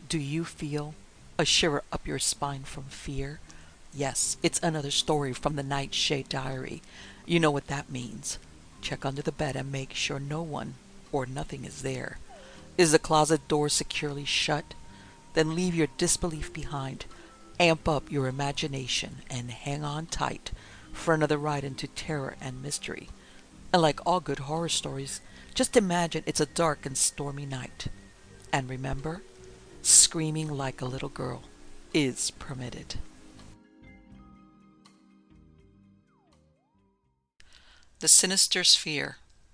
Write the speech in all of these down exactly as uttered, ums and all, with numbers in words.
Do you feel a shiver up your spine from fear? Yes, it's another story from the Nightshade Diary. You know what that means. Check under the bed and make sure no one or nothing is there. Is the closet door securely shut? Then leave your disbelief behind. Amp up your imagination and hang on tight for another ride into terror and mystery. And like all good horror stories, just imagine it's a dark and stormy night. And remember, screaming like a little girl is permitted. The Sinister Sphere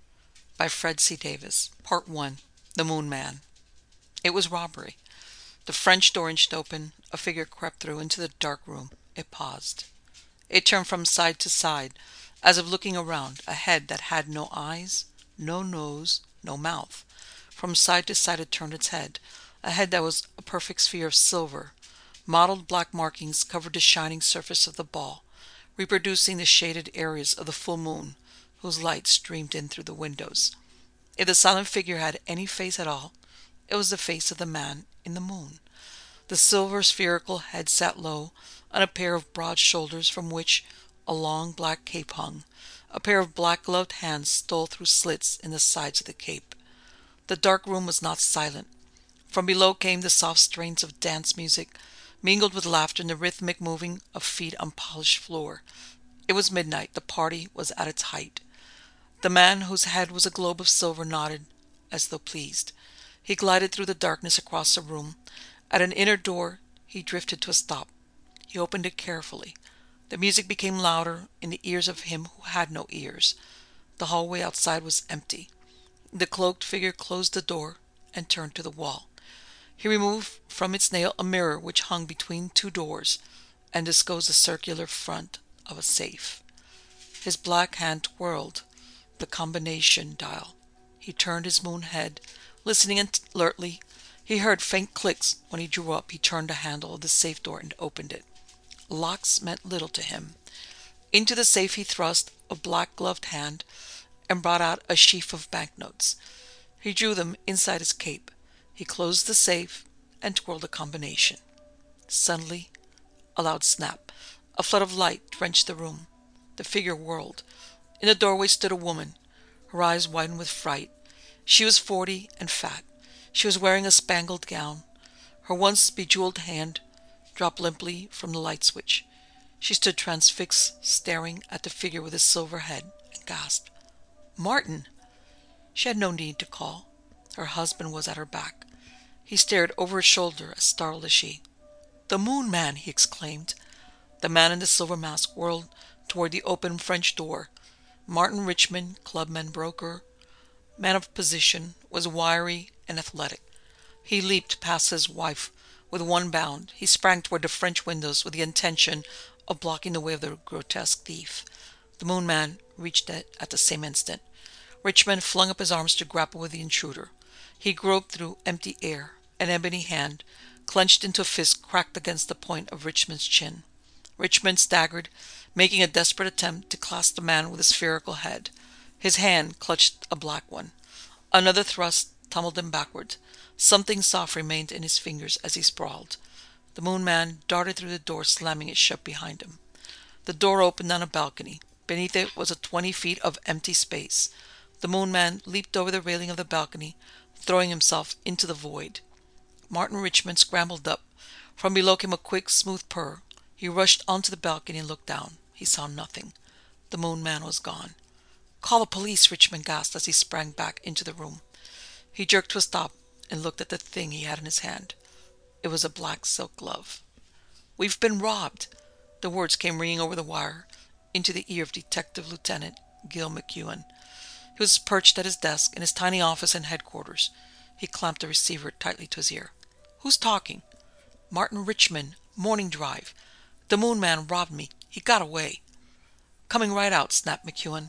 by Fred C. Davis. Part one. The Moon Man. It was robbery. The French door inched open. A figure crept through into the dark room. It paused. It turned from side to side, as if looking around, a head that had no eyes, no nose, no mouth. From side to side it turned its head, a head that was a perfect sphere of silver. Mottled black markings covered the shining surface of the ball, reproducing the shaded areas of the full moon, whose light streamed in through the windows. If the silent figure had any face at all, it was the face of the man in the moon. The silver spherical head sat low on a pair of broad shoulders from which a long black cape hung. A pair of black-gloved hands stole through slits in the sides of the cape. The dark room was not silent. From below came the soft strains of dance music, mingled with laughter and the rhythmic moving of feet on polished floor. It was midnight. The party was at its height. The man whose head was a globe of silver nodded, as though pleased. He glided through the darkness across the room. At an inner door he drifted to a stop. He opened it carefully. The music became louder in the ears of him who had no ears. The hallway outside was empty. The cloaked figure closed the door and turned to the wall. He removed from its nail a mirror which hung between two doors and disclosed the circular front of a safe. His black hand twirled the combination dial. He turned his moon head, listening alertly. He heard faint clicks. When he drew up, he turned the handle of the safe door and opened it. Locks meant little to him. Into the safe he thrust a black-gloved hand and brought out a sheaf of banknotes. He drew them inside his cape. He closed the safe and twirled the combination. Suddenly, a loud snap. A flood of light drenched the room. The figure whirled. In the doorway stood a woman. Her eyes widened with fright. She was forty and fat. She was wearing a spangled gown. Her once bejeweled hand dropped limply from the light switch. She stood transfixed, staring at the figure with his silver head, and gasped, "Martin!" She had no need to call. Her husband was at her back. He stared over his shoulder, as startled as she. "The Moon Man!" he exclaimed. The man in the silver mask whirled toward the open French door. Martin Richmond, clubman, broker, man of position, was wiry and athletic. He leaped past his wife with one bound. He sprang toward the French windows with the intention of blocking the way of the grotesque thief. The Moon Man reached it at the same instant. Richmond flung up his arms to grapple with the intruder. He groped through empty air. An ebony hand, clenched into a fist, cracked against the point of Richmond's chin. Richmond staggered, making a desperate attempt to clasp the man with a spherical head. His hand clutched a black one. Another thrust tumbled him backward. Something soft remained in his fingers as he sprawled. The Moon Man darted through the door, slamming it shut behind him. The door opened on a balcony. Beneath it was a twenty feet of empty space. The Moon Man leaped over the railing of the balcony, throwing himself into the void. Martin Richmond scrambled up. From below came a quick, smooth purr. He rushed onto the balcony and looked down. He saw nothing. The Moon Man was gone. "Call the police!" Richmond gasped as he sprang back into the room. He jerked to a stop and looked at the thing he had in his hand. It was a black silk glove. "We've been robbed!" The words came ringing over the wire into the ear of Detective Lieutenant Gil McEwen. He was perched at his desk in his tiny office in headquarters. He clamped the receiver tightly to his ear. "Who's talking?" "Martin Richmond. Morning drive. The Moon Man robbed me. He got away." "Coming right out," snapped McEwen.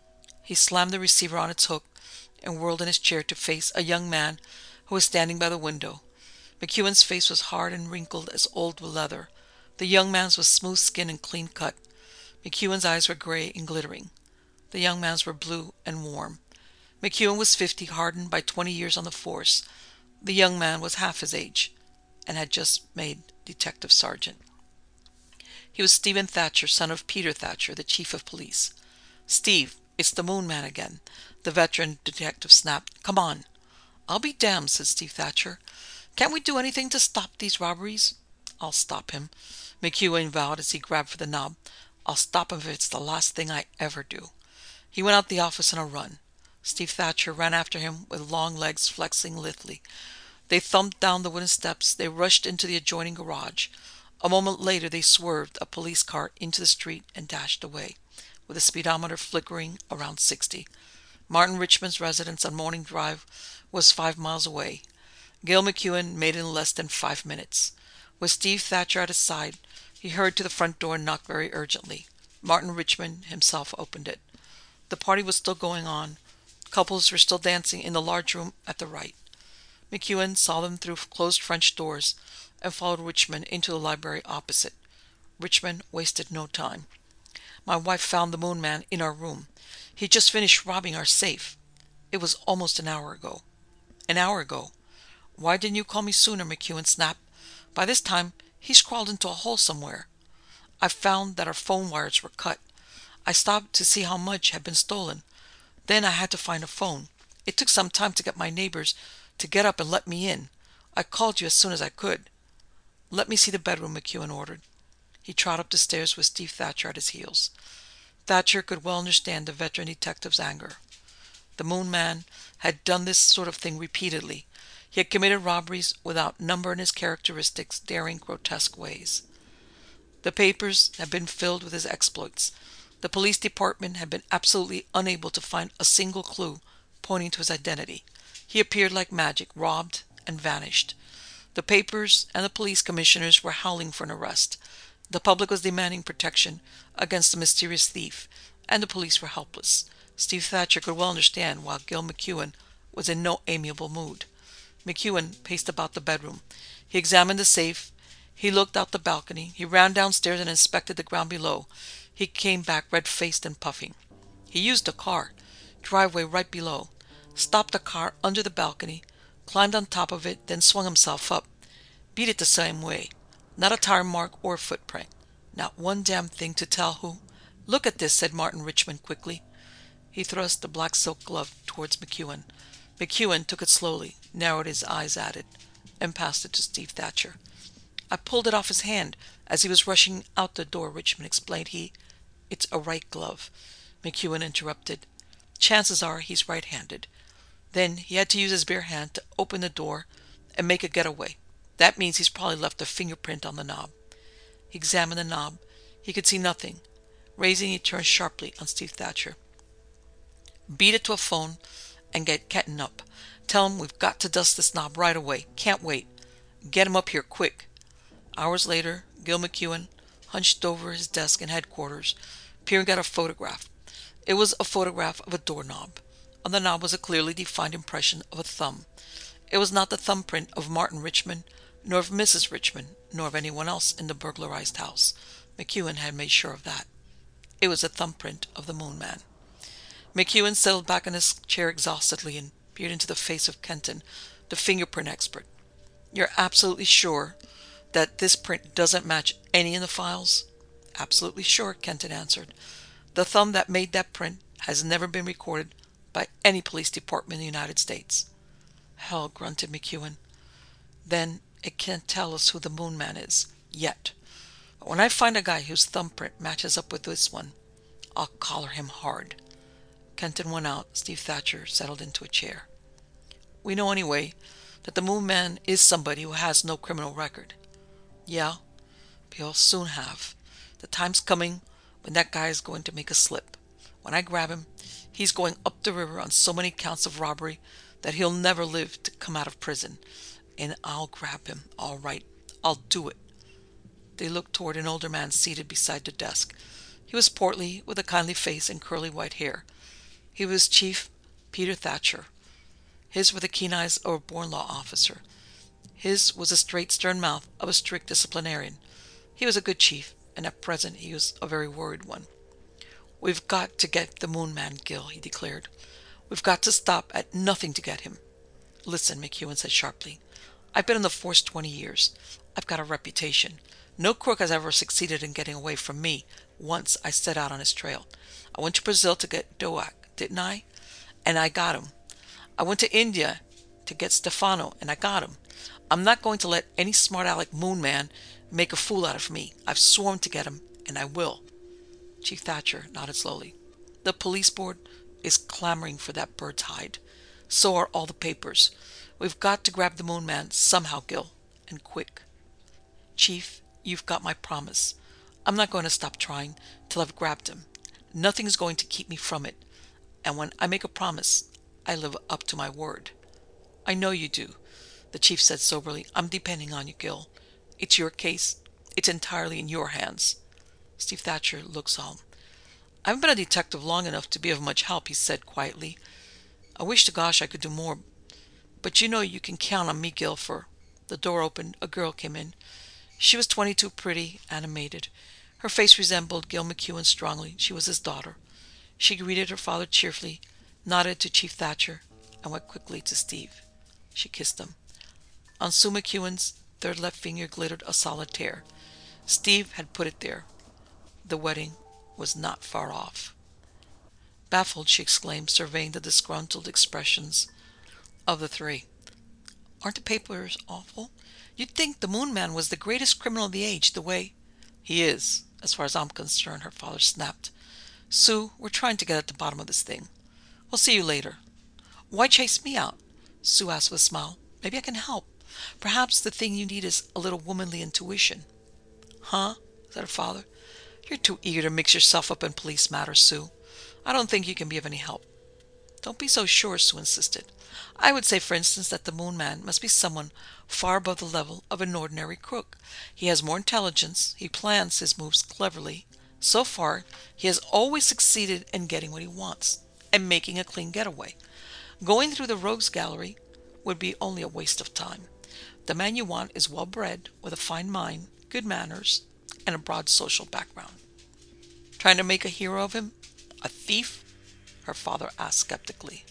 He slammed the receiver on its hook and whirled in his chair to face a young man who was standing by the window. McEwen's face was hard and wrinkled as old leather. The young man's was smooth-skinned and clean-cut. McEwen's eyes were gray and glittering. The young man's were blue and warm. McEwen was fifty, hardened by twenty years on the force. The young man was half his age. and had just made detective sergeant. He was Stephen Thatcher, son of Peter Thatcher, the chief of police. "Steve, it's the Moon Man again," the veteran detective snapped. "Come on." "I'll be damned," said Steve Thatcher. "Can't we do anything to stop these robberies?" "I'll stop him," McEwen vowed as he grabbed for the knob. "I'll stop him if it's the last thing I ever do." He went out the office on a run. Steve Thatcher ran after him with long legs flexing lithely. They thumped down the wooden steps. They rushed into the adjoining garage. A moment later they swerved a police car into the street and dashed away, with the speedometer flickering around sixty. Martin Richmond's residence on Morning Drive was five miles away. Gil McEwen made it in less than five minutes. With Steve Thatcher at his side, he hurried to the front door and knocked very urgently. Martin Richmond himself opened it. The party was still going on. Couples were still dancing in the large room at the right. McEwen saw them through closed French doors and followed Richmond into the library opposite. Richmond wasted no time. "My wife found the Moon Man in our room. He just finished robbing our safe. It was almost an hour ago." "An hour ago? Why didn't you call me sooner?" McEwen snapped. "By this time, he's crawled into a hole somewhere. I found that our phone wires were cut. I stopped to see how much had been stolen. Then I had to find a phone. It took some time to get my neighbors to get up and let me in. I called you as soon as I could." "Let me see the bedroom," McEwen ordered. He trotted up the stairs with Steve Thatcher at his heels. Thatcher could well understand the veteran detective's anger. The Moon Man had done this sort of thing repeatedly. He had committed robberies without number in his characteristics, daring, grotesque ways. The papers had been filled with his exploits. The police department had been absolutely unable to find a single clue pointing to his identity. He appeared like magic, robbed and vanished. The papers and the police commissioners were howling for an arrest. The public was demanding protection against the mysterious thief, and the police were helpless. Steve Thatcher could well understand why Gil McEwen was in no amiable mood. McEwen paced about the bedroom. He examined the safe. He looked out the balcony. He ran downstairs and inspected the ground below. He came back red-faced and puffing. He used a car, driveway right below, stopped the car under the balcony, climbed on top of it, then swung himself up. Beat it the same way. Not a tire mark or footprint. Not one damn thing to tell who... "Look at this," said Martin Richmond quickly. He thrust the black silk glove towards McEwen. McEwen took it slowly, narrowed his eyes at it, and passed it to Steve Thatcher. "I pulled it off his hand as he was rushing out the door," Richmond explained. He... "It's a right glove," McEwen interrupted. "Chances are he's right-handed. Then he had to use his bare hand to open the door and make a getaway. That means he's probably left a fingerprint on the knob." He examined the knob. He could see nothing. Raising, he turned sharply on Steve Thatcher. "Beat it to a phone and get Kenton up. Tell him we've got to dust this knob right away. Can't wait. Get him up here quick." Hours later, Gil McEwen hunched over his desk in headquarters, peering at a photograph. It was a photograph of a doorknob. On the knob was a clearly defined impression of a thumb. It was not the thumbprint of Martin Richmond, nor of Missus Richmond, nor of anyone else in the burglarized house. McEwen had made sure of that. It was a thumbprint of the Moon Man. McEwen settled back in his chair exhaustedly and peered into the face of Kenton, the fingerprint expert. "You're absolutely sure that this print doesn't match any in the files?" "Absolutely sure," Kenton answered. "The thumb that made that print has never been recorded by any police department in the United States." "Hell," grunted McEwen. "Then it can't tell us who the Moon Man is. Yet. But when I find a guy whose thumbprint matches up with this one, I'll collar him hard." Kenton went out. Steve Thatcher settled into a chair. "We know anyway that the Moon Man is somebody who has no criminal record." "Yeah, but he'll soon have. The time's coming when that guy is going to make a slip. When I grab him, he's going up the river on so many counts of robbery that he'll never live to come out of prison. And I'll grab him, all right. I'll do it." They looked toward an older man seated beside the desk. He was portly, with a kindly face and curly white hair. He was Chief Peter Thatcher. His were the keen eyes of a born law officer. His was the straight, stern mouth of a strict disciplinarian. He was a good chief, and at present he was a very worried one. "We've got to get the Moon Man, Gil," he declared. "We've got to stop at nothing to get him." "Listen," McEwen said sharply. I've been in the force twenty years. I've got a reputation. No crook has ever succeeded in getting away from me once I set out on his trail. I went to Brazil to get Doak, didn't I? And I got him. I went to India to get Stefano, and I got him. I'm not going to let any smart aleck moon man make a fool out of me. I've sworn to get him, and I will. Chief Thatcher nodded slowly. The police board is clamoring for that bird's hide. So are all the papers. We've got to grab the moon man somehow, Gil, and quick. Chief, you've got my promise. I'm not going to stop trying till I've grabbed him. Nothing's going to keep me from it. And when I make a promise, I live up to my word. I know you do, the chief said soberly. I'm depending on you, Gil. It's your case. It's entirely in your hands. Steve Thatcher looked solemn. I haven't been a detective long enough to be of much help, he said quietly. I wish to gosh I could do more. But you know you can count on me, Gil, for... The door opened. A girl came in. She was twenty-two, pretty, animated. Her face resembled Gil McEwen strongly. She was his daughter. She greeted her father cheerfully, nodded to Chief Thatcher, and went quickly to Steve. She kissed him. On Sue McEwen's third left finger glittered a solitaire. Steve had put it there. The wedding was not far off. Baffled, she exclaimed, surveying the disgruntled expressions of the three. Aren't the papers awful? You'd think the Moon Man was the greatest criminal of the age, the way... He is, as far as I'm concerned, her father snapped. Sue, we're trying to get at the bottom of this thing. We'll see you later. Why chase me out? Sue asked with a smile. Maybe I can help. Perhaps the thing you need is a little womanly intuition. Huh? Said her father. You're too eager to mix yourself up in police matters, Sue. I don't think you can be of any help. Don't be so sure, Sue insisted. I would say, for instance, that the Moon Man must be someone far above the level of an ordinary crook. He has more intelligence. He plans his moves cleverly. So far, he has always succeeded in getting what he wants and making a clean getaway. Going through the rogues gallery would be only a waste of time. The man you want is well-bred, with a fine mind, good manners, and a broad social background. Trying to make a hero of him? A thief? Her father asked skeptically.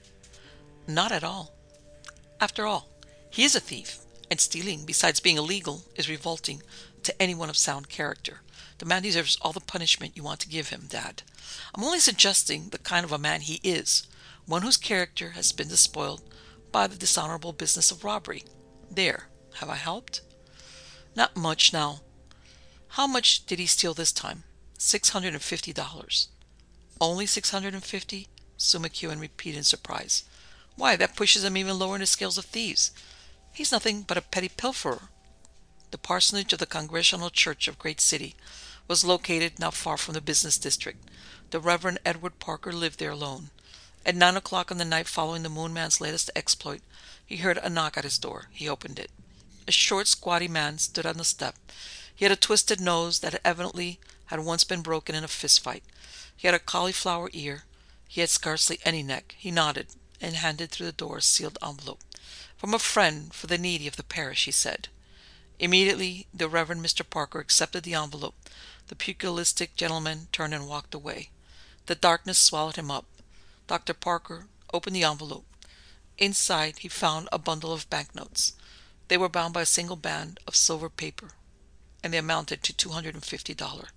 Not at all. After all, he is a thief, and stealing, besides being illegal, is revolting to anyone of sound character. The man deserves all the punishment you want to give him, Dad. I'm only suggesting the kind of a man he is, one whose character has been despoiled by the dishonorable business of robbery. There, have I helped? Not much now. How much did he steal this time? Six hundred and fifty dollars. Only six hundred and fifty? Sue McEwen repeated in surprise. Why, that pushes him even lower in the scales of thieves. He's nothing but a petty pilferer. The parsonage of the Congregational Church of Great City was located not far from the business district. The Reverend Edward Parker lived there alone. At nine o'clock on the night following the Moon Man's latest exploit, he heard a knock at his door. He opened it. A short, squatty man stood on the step. He had a twisted nose that evidently had once been broken in a fistfight. He had a cauliflower ear. He had scarcely any neck. He nodded and handed through the door a sealed envelope. From a friend for the needy of the parish, he said. Immediately, the Reverend Mister Parker accepted the envelope. The pugilistic gentleman turned and walked away. The darkness swallowed him up. Doctor Parker opened the envelope. Inside, he found a bundle of banknotes. They were bound by a single band of silver paper, and they amounted to two hundred and fifty dollars.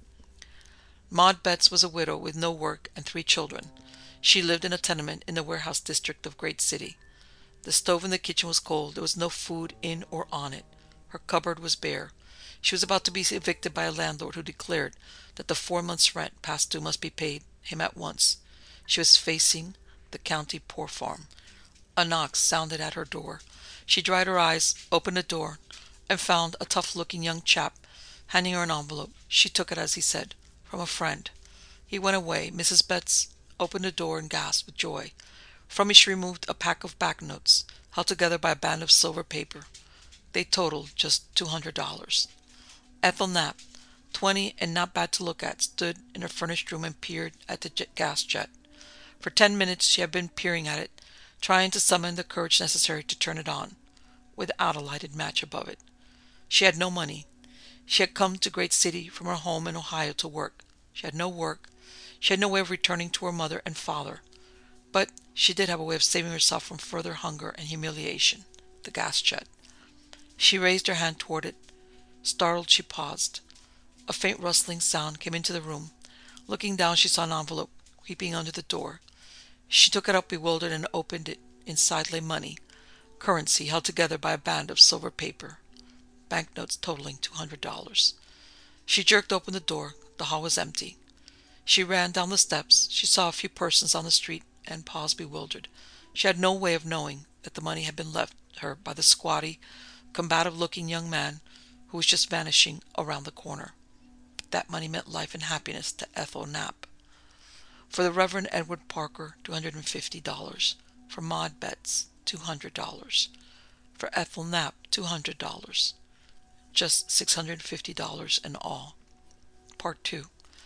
Maud Betts was a widow with no work and three children. She lived in a tenement in the warehouse district of Great City. The stove in the kitchen was cold. There was no food in or on it. Her cupboard was bare. She was about to be evicted by a landlord who declared that the four months' rent past due must be paid him at once. She was facing the county poor farm. A knock sounded at her door. She dried her eyes, opened the door, and found a tough-looking young chap handing her an envelope. She took it as he said, from a friend. He went away. Missus Betts opened the door and gasped with joy. From it she removed a pack of banknotes, held together by a band of silver paper. They totaled just two hundred dollars. Ethel Knapp, twenty and not bad to look at, stood in her furnished room and peered at the jet gas jet. For ten minutes she had been peering at it, trying to summon the courage necessary to turn it on, without a lighted match above it. She had no money. She had come to Great City from her home in Ohio to work. She had no work. She had no way of returning to her mother and father. But she did have a way of saving herself from further hunger and humiliation. The gas jet. She raised her hand toward it. Startled, she paused. A faint rustling sound came into the room. Looking down, she saw an envelope creeping under the door. She took it up bewildered and opened it. Inside lay money, currency held together by a band of silver paper, banknotes totaling two hundred dollars. She jerked open the door. The hall was empty. She ran down the steps. She saw a few persons on the street and paused bewildered. She had no way of knowing that the money had been left her by the squatty, combative-looking young man who was just vanishing around the corner. But that money meant life and happiness to Ethel Knapp. For the Reverend Edward Parker, two hundred fifty dollars. For Maud Betts, two hundred dollars. For Ethel Knapp, two hundred dollars. Just six hundred fifty dollars in all. Part two.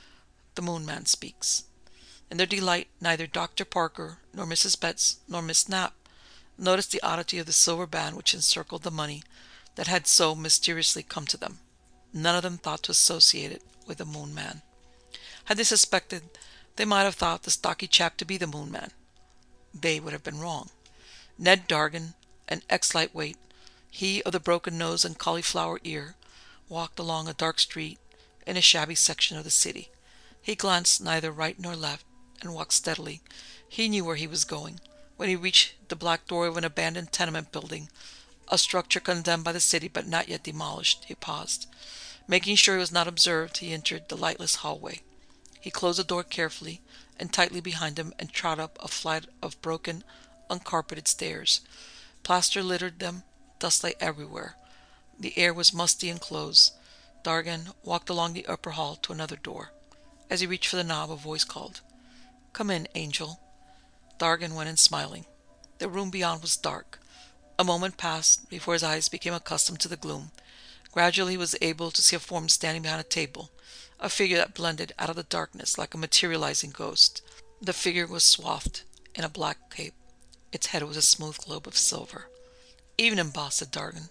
The Moon Man Speaks. In their delight, neither Doctor Parker, nor Missus Betts, nor Miss Knapp noticed the oddity of the silver band which encircled the money that had so mysteriously come to them. None of them thought to associate it with the Moon Man. Had they suspected, they might have thought the stocky chap to be the Moon Man. They would have been wrong. Ned Dargan, an ex-lightweight, he of the broken nose and cauliflower ear, walked along a dark street in a shabby section of the city. He glanced neither right nor left, and walked steadily. He knew where he was going. When he reached the black door of an abandoned tenement building, a structure condemned by the city but not yet demolished, he paused. Making sure he was not observed, he entered the lightless hallway. He closed the door carefully and tightly behind him and trod up a flight of broken, uncarpeted stairs. Plaster littered them. Dust lay everywhere. The air was musty and close. Dargan walked along the upper hall to another door. As he reached for the knob, a voice called, "Come in, Angel." Dargan went in smiling. The room beyond was dark. A moment passed before his eyes became accustomed to the gloom. Gradually he was able to see a form standing behind a table, a figure that blended out of the darkness like a materializing ghost. The figure was swathed in a black cape. Its head was a smooth globe of silver. "Evening, boss," said Dargan.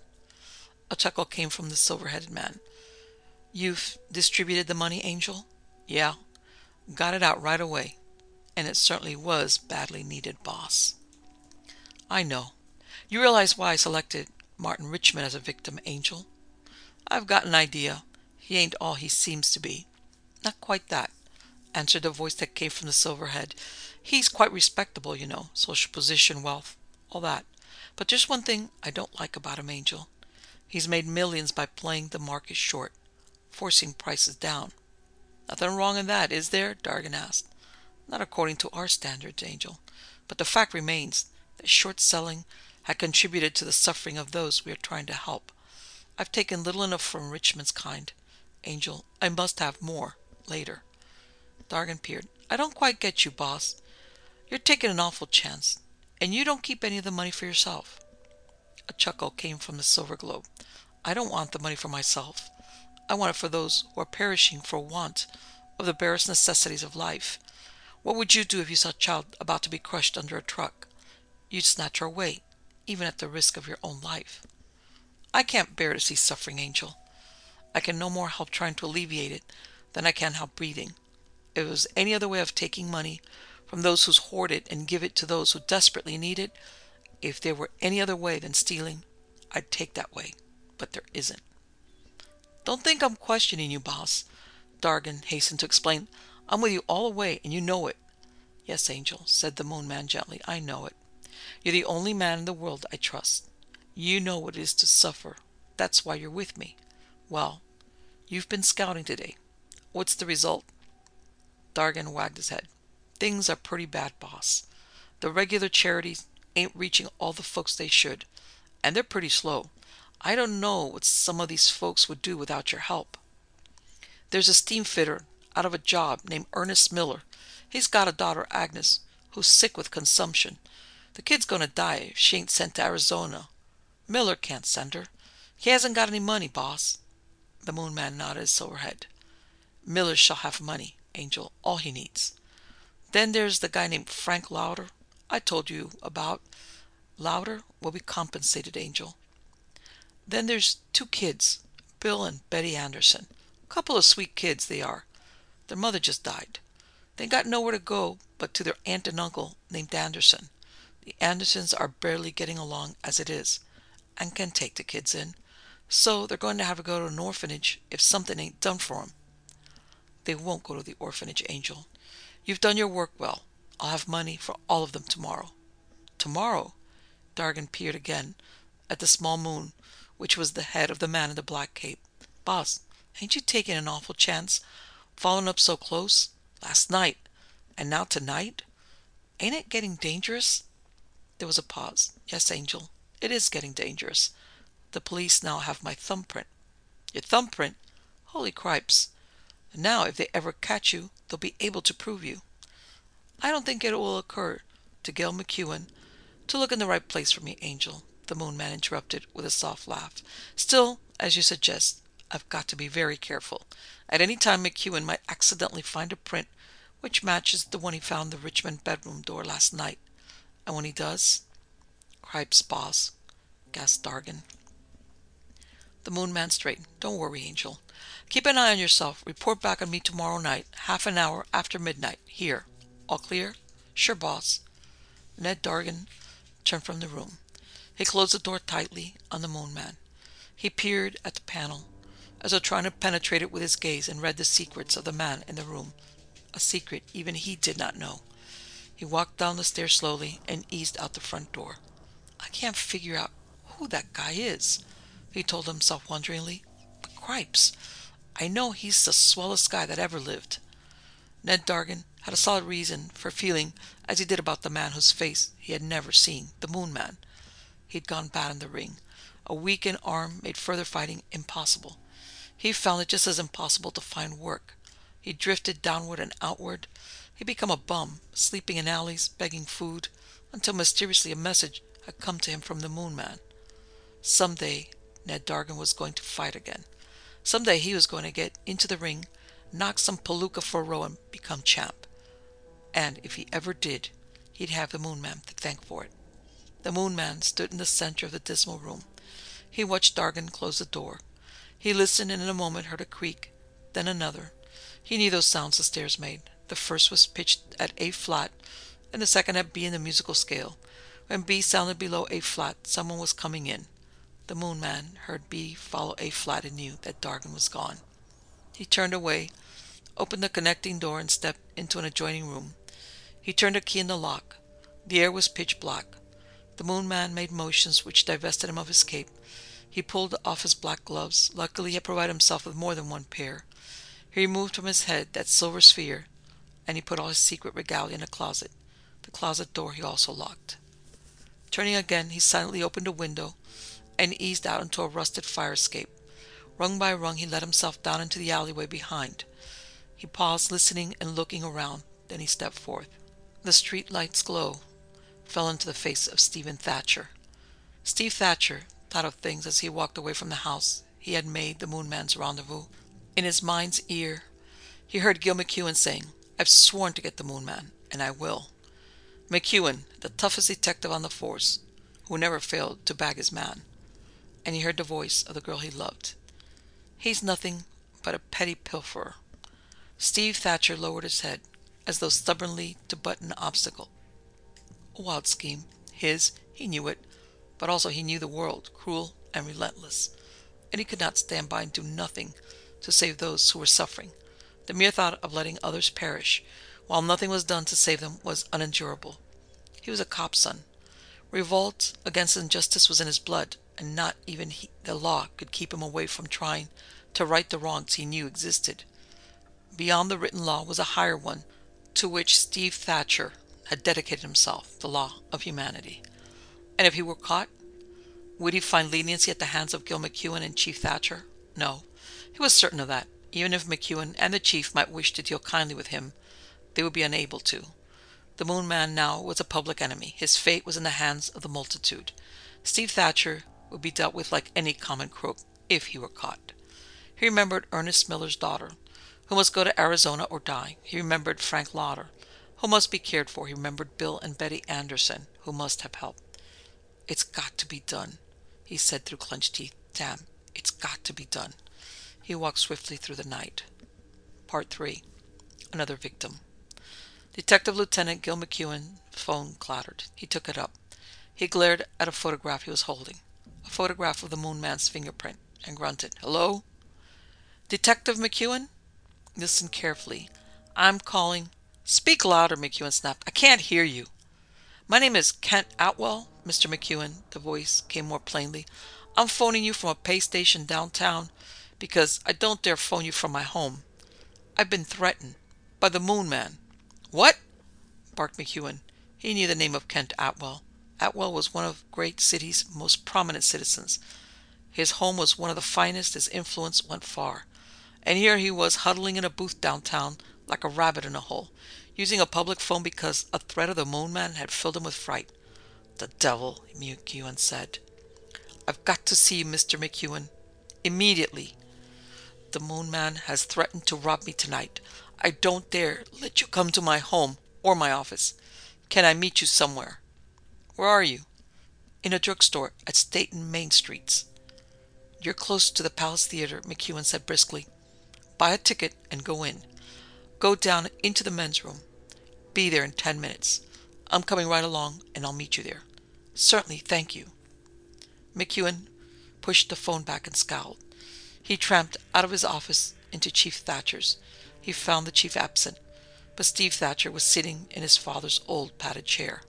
A chuckle came from the silver-headed man. "You've distributed the money, Angel?" "Yeah. Got it out right away. And it certainly was badly needed, boss." "I know. You realize why I selected Martin Richmond as a victim, Angel?" "I've got an idea. He ain't all he seems to be." "Not quite that," answered the voice that came from the silver head. "He's quite respectable, you know. Social position, wealth, all that. But there's one thing I don't like about him, Angel. He's made millions by playing the market short, forcing prices down." "Nothing wrong in that, is there?" Dargan asked. "Not according to our standards, Angel. But the fact remains that short selling had contributed to the suffering of those we are trying to help. I've taken little enough from Richmond's kind, Angel. I must have more, later." Dargan peered. "I don't quite get you, boss. You're taking an awful chance, and you don't keep any of the money for yourself." A chuckle came from the silver globe. "I don't want the money for myself. I want it for those who are perishing for want of the barest necessities of life. What would you do if you saw a child about to be crushed under a truck? You'd snatch her away, even at the risk of your own life." "I can't bear to see suffering, Angel. I can no more help trying to alleviate it than I can help breathing. If it was any other way of taking money from those who hoard it and give it to those who desperately need it, if there were any other way than stealing, I'd take that way. But there isn't." "Don't think I'm questioning you, boss," Dargan hastened to explain. "I'm with you all the way, and you know it." "Yes, Angel," said the Moon Man gently, "I know it. You're the only man in the world I trust. You know what it is to suffer. That's why you're with me. Well, you've been scouting today. What's the result?" Dargan wagged his head. "Things are pretty bad, boss. The regular charities ain't reaching all the folks they should, and they're pretty slow. I don't know what some of these folks would do without your help. There's a steam fitter out of a job named Ernest Miller. He's got a daughter, Agnes, who's sick with consumption. The kid's gonna die if she ain't sent to Arizona. Miller can't send her. He hasn't got any money, boss." The Moon Man nodded his silver head. "Miller shall have money, Angel, all he needs. Then there's the guy named Frank Lauder I told you about. Lauder will be compensated, Angel. Then there's two kids, Bill and Betty Anderson. Couple of sweet kids they are. Their mother just died. They got nowhere to go but to their aunt and uncle named Anderson. The Andersons are barely getting along as it is, and can take the kids in. So they're going to have to go to an orphanage if something ain't done for 'em. They won't go to the orphanage, Angel. You've done your work well. I'll have money for all of them tomorrow. Tomorrow? Dargan peered again at the small moon, which was the head of the man in the black cape. Boss, ain't you taking an awful chance, following up so close? Last night, and now tonight? Ain't it getting dangerous? There was a pause. Yes, Angel, it is getting dangerous. The police now have my thumbprint. Your thumbprint? Holy cripes. And now, if they ever catch you, they'll be able to prove you. I don't think it will occur to Gail McEwen to look in the right place for me, Angel, the Moon Man interrupted with a soft laugh. Still, as you suggest, I've got to be very careful. At any time, McEwen might accidentally find a print which matches the one he found in the Richmond bedroom door last night. And when he does... Cripes, boss, gasped Dargan. The Moon Man straightened. Don't worry, Angel. Keep an eye on yourself. Report back on me tomorrow night, half an hour after midnight. Here. All clear? Sure, boss. Ned Dargan turned from the room. He closed the door tightly on the Moon Man. He peered at the panel, as though trying to penetrate it with his gaze, and read the secrets of the man in the room. A secret even he did not know. He walked down the stairs slowly and eased out the front door. I can't figure out who that guy is, he told himself wonderingly. But cripes, I know he's the swellest guy that ever lived. Ned Dargan had a solid reason for feeling as he did about the man whose face he had never seen, the Moon Man. He'd gone bad in the ring. A weakened arm made further fighting impossible. He found it just as impossible to find work. He drifted downward and outward. He'd become a bum, sleeping in alleys, begging food, until mysteriously a message had come to him from the Moon Man. Someday, Ned Dargan was going to fight again. Someday he was going to get into the ring, knock some palooka for a row, and become champ. And if he ever did, he'd have the Moon Man to thank for it. The Moon Man stood in the center of the dismal room. He watched Dargan close the door. He listened and in a moment heard a creak, then another. He knew those sounds the stairs made. The first was pitched at A flat, and the second at B in the musical scale. When B sounded below A flat, someone was coming in. The Moon Man heard B follow A flat and knew that Dargan was gone. He turned away, opened the connecting door, and stepped into an adjoining room. He turned a key in the lock. The air was pitch black. The Moon Man made motions which divested him of his cape. He pulled off his black gloves. Luckily he had provided himself with more than one pair. He removed from his head that silver sphere, and he put all his secret regalia in a closet. The closet door he also locked. Turning again, he silently opened a window and eased out into a rusted fire escape. Rung by rung, he let himself down into the alleyway behind. He paused, listening and looking around. Then he stepped forth. The street light's glow fell into the face of Stephen Thatcher. Steve Thatcher thought of things as he walked away from the house he had made the Moon Man's rendezvous. In his mind's ear, he heard Gil McEwen saying, I've sworn to get the Moon Man, and I will. McEwen, the toughest detective on the force, who never failed to bag his man. And he heard the voice of the girl he loved. He's nothing but a petty pilferer. Steve Thatcher lowered his head, as though stubbornly to butt an obstacle. A wild scheme. His, he knew it, but also he knew the world, cruel and relentless. And he could not stand by and do nothing to save those who were suffering. The mere thought of letting others perish, while nothing was done to save them, was unendurable. He was a cop's son. Revolt against injustice was in his blood, and not even he, the law could keep him away from trying to right the wrongs he knew existed. Beyond the written law was a higher one, to which Steve Thatcher had dedicated himself, the law of humanity. And if he were caught, would he find leniency at the hands of Gil McEwen and Chief Thatcher? No, he was certain of that. Even if McEwen and the Chief might wish to deal kindly with him, they would be unable to. The Moon Man now was a public enemy. His fate was in the hands of the multitude. Steve Thatcher would be dealt with like any common crook if he were caught. He remembered Ernest Miller's daughter, who must go to Arizona or die. He remembered Frank Lauder, who must be cared for. He remembered Bill and Betty Anderson, who must have help. It's got to be done, he said through clenched teeth. Damn, it's got to be done. He walked swiftly through the night. Part three. Another victim. Detective Lieutenant Gil McEwen's phone clattered. He took it up. He glared at a photograph he was holding. A photograph of the Moon Man's fingerprint. and grunted. "Hello? Detective McEwen? Listen carefully. I'm calling—" "Speak louder," McEwen snapped. "I can't hear you." "My name is Kent Atwell, Mister McEwen." The voice came more plainly. "I'm phoning you from a pay station downtown because I don't dare phone you from my home. I've been threatened by the Moon Man." "What?" barked McEwen. He knew the name of Kent Atwell. Atwell was one of Great City's most prominent citizens. His home was one of the finest, his influence went far. And here he was huddling in a booth downtown like a rabbit in a hole, using a public phone because a threat of the Moon Man had filled him with fright. "The devil," McEwen said. "I've got to see you, Mister McEwen. Immediately. The Moon Man has threatened to rob me tonight. I don't dare let you come to my home or my office. Can I meet you somewhere?" "Where are you?" "In a drugstore at State and Main Streets." "You're close to the Palace Theater," McEwen said briskly. "Buy a ticket and go in. Go down into the men's room. Be there in ten minutes. I'm coming right along and I'll meet you there." "Certainly, thank you." McEwen pushed the phone back and scowled. He tramped out of his office into Chief Thatcher's. He found the chief absent, but Steve Thatcher was sitting in his father's old padded chair.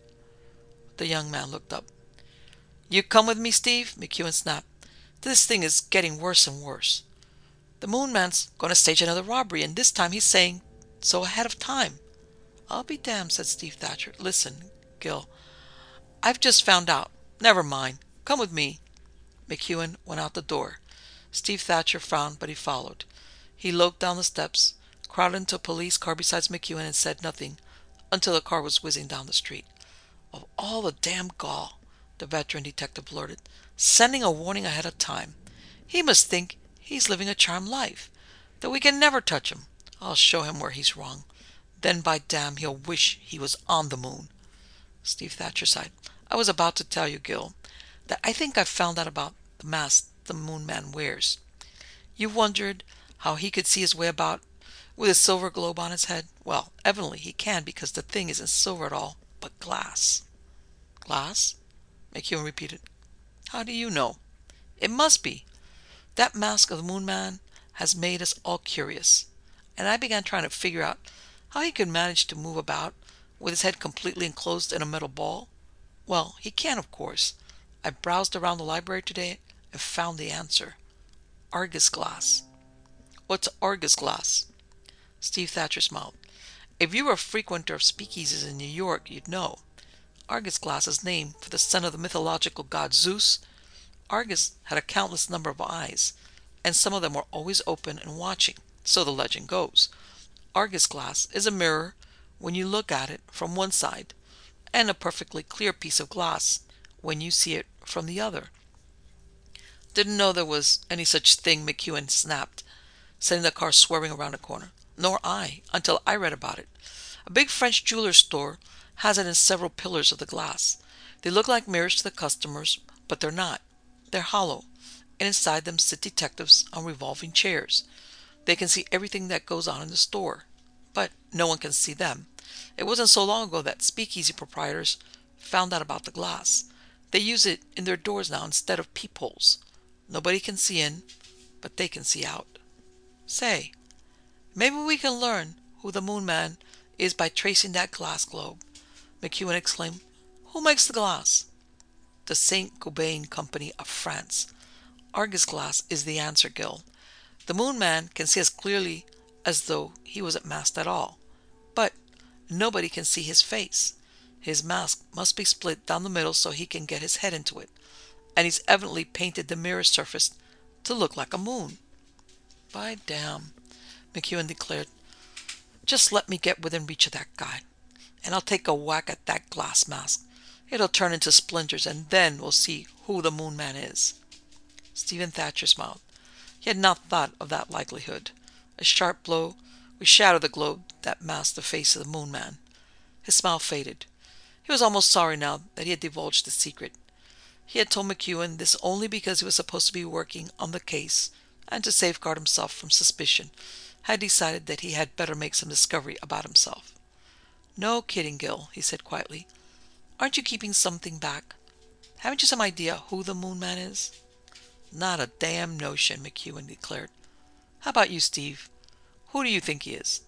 The young man looked up. "You come with me, Steve?" McEwen snapped. "This thing is getting worse and worse. The Moon Man's going to stage another robbery, and this time he's saying so ahead of time." "I'll be damned," said Steve Thatcher. "Listen, Gil, I've just found out. Never mind. Come with me." McEwen went out the door. Steve Thatcher frowned, but he followed. He loped down the steps, crowded into a police car beside McEwen, and said nothing until the car was whizzing down the street. "Of all the damn gall," the veteran detective blurted. "Sending a warning ahead of time. He must think he's living a charmed life, that we can never touch him. I'll show him where he's wrong. Then, by damn, he'll wish he was on the moon." Steve Thatcher sighed. "I was about to tell you, Gil, that I think I've found out about the mask the Moon Man wears. You wondered how he could see his way about with a silver globe on his head? Well, evidently he can, because the thing isn't silver at all, but glass." "Glass?" McEwen repeated. "How do you know?" "It must be. That mask of the Moon Man has made us all curious, and I began trying to figure out how he could manage to move about with his head completely enclosed in a metal ball. Well, he can, of course. I browsed around the library today and found the answer. Argus glass." "What's Argus glass?" Steve Thatcher smiled. "If you were a frequenter of speakeasies in New York, you'd know. Argus glass is named for the son of the mythological god Zeus. Argus had a countless number of eyes, and some of them were always open and watching, so the legend goes. Argus glass is a mirror when you look at it from one side, and a perfectly clear piece of glass when you see it from the other." "Didn't know there was any such thing," McEwen snapped, sending the car swerving around a corner. "Nor I, until I read about it. A big French jeweler's store has it in several pillars of the glass. They look like mirrors to the customers, but they're not. They're hollow, and inside them sit detectives on revolving chairs. They can see everything that goes on in the store, but no one can see them. It wasn't so long ago that speakeasy proprietors found out about the glass. They use it in their doors now instead of peepholes. Nobody can see in, but they can see out. Say, maybe we can learn who the Moon Man is by tracing that glass globe." McEwen exclaimed. "Who makes the glass?" "The Saint Gobain Company of France. Argus glass is the answer, Gil. The Moon Man can see as clearly as though he wasn't masked at all. But nobody can see his face. His mask must be split down the middle so he can get his head into it. And he's evidently painted the mirror surface to look like a moon." "By damn," McEwen declared. "Just let me get within reach of that guy, and I'll take a whack at that glass mask. It'll turn into splinters, and then we'll see who the Moon Man is." Stephen Thatcher smiled. He had not thought of that likelihood. A sharp blow would shatter the globe that masked the face of the Moon Man. His smile faded. He was almost sorry now that he had divulged the secret. He had told McEwen this only because he was supposed to be working on the case, and to safeguard himself from suspicion, had decided that he had better make some discovery about himself. "No kidding, Gil," he said quietly. "Aren't you keeping something back? Haven't you some idea who the Moon Man is?" Not a damn notion, McEwen declared. How about you, Steve? Who do you think he is?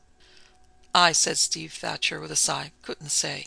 I, said Steve Thatcher with a sigh, couldn't say.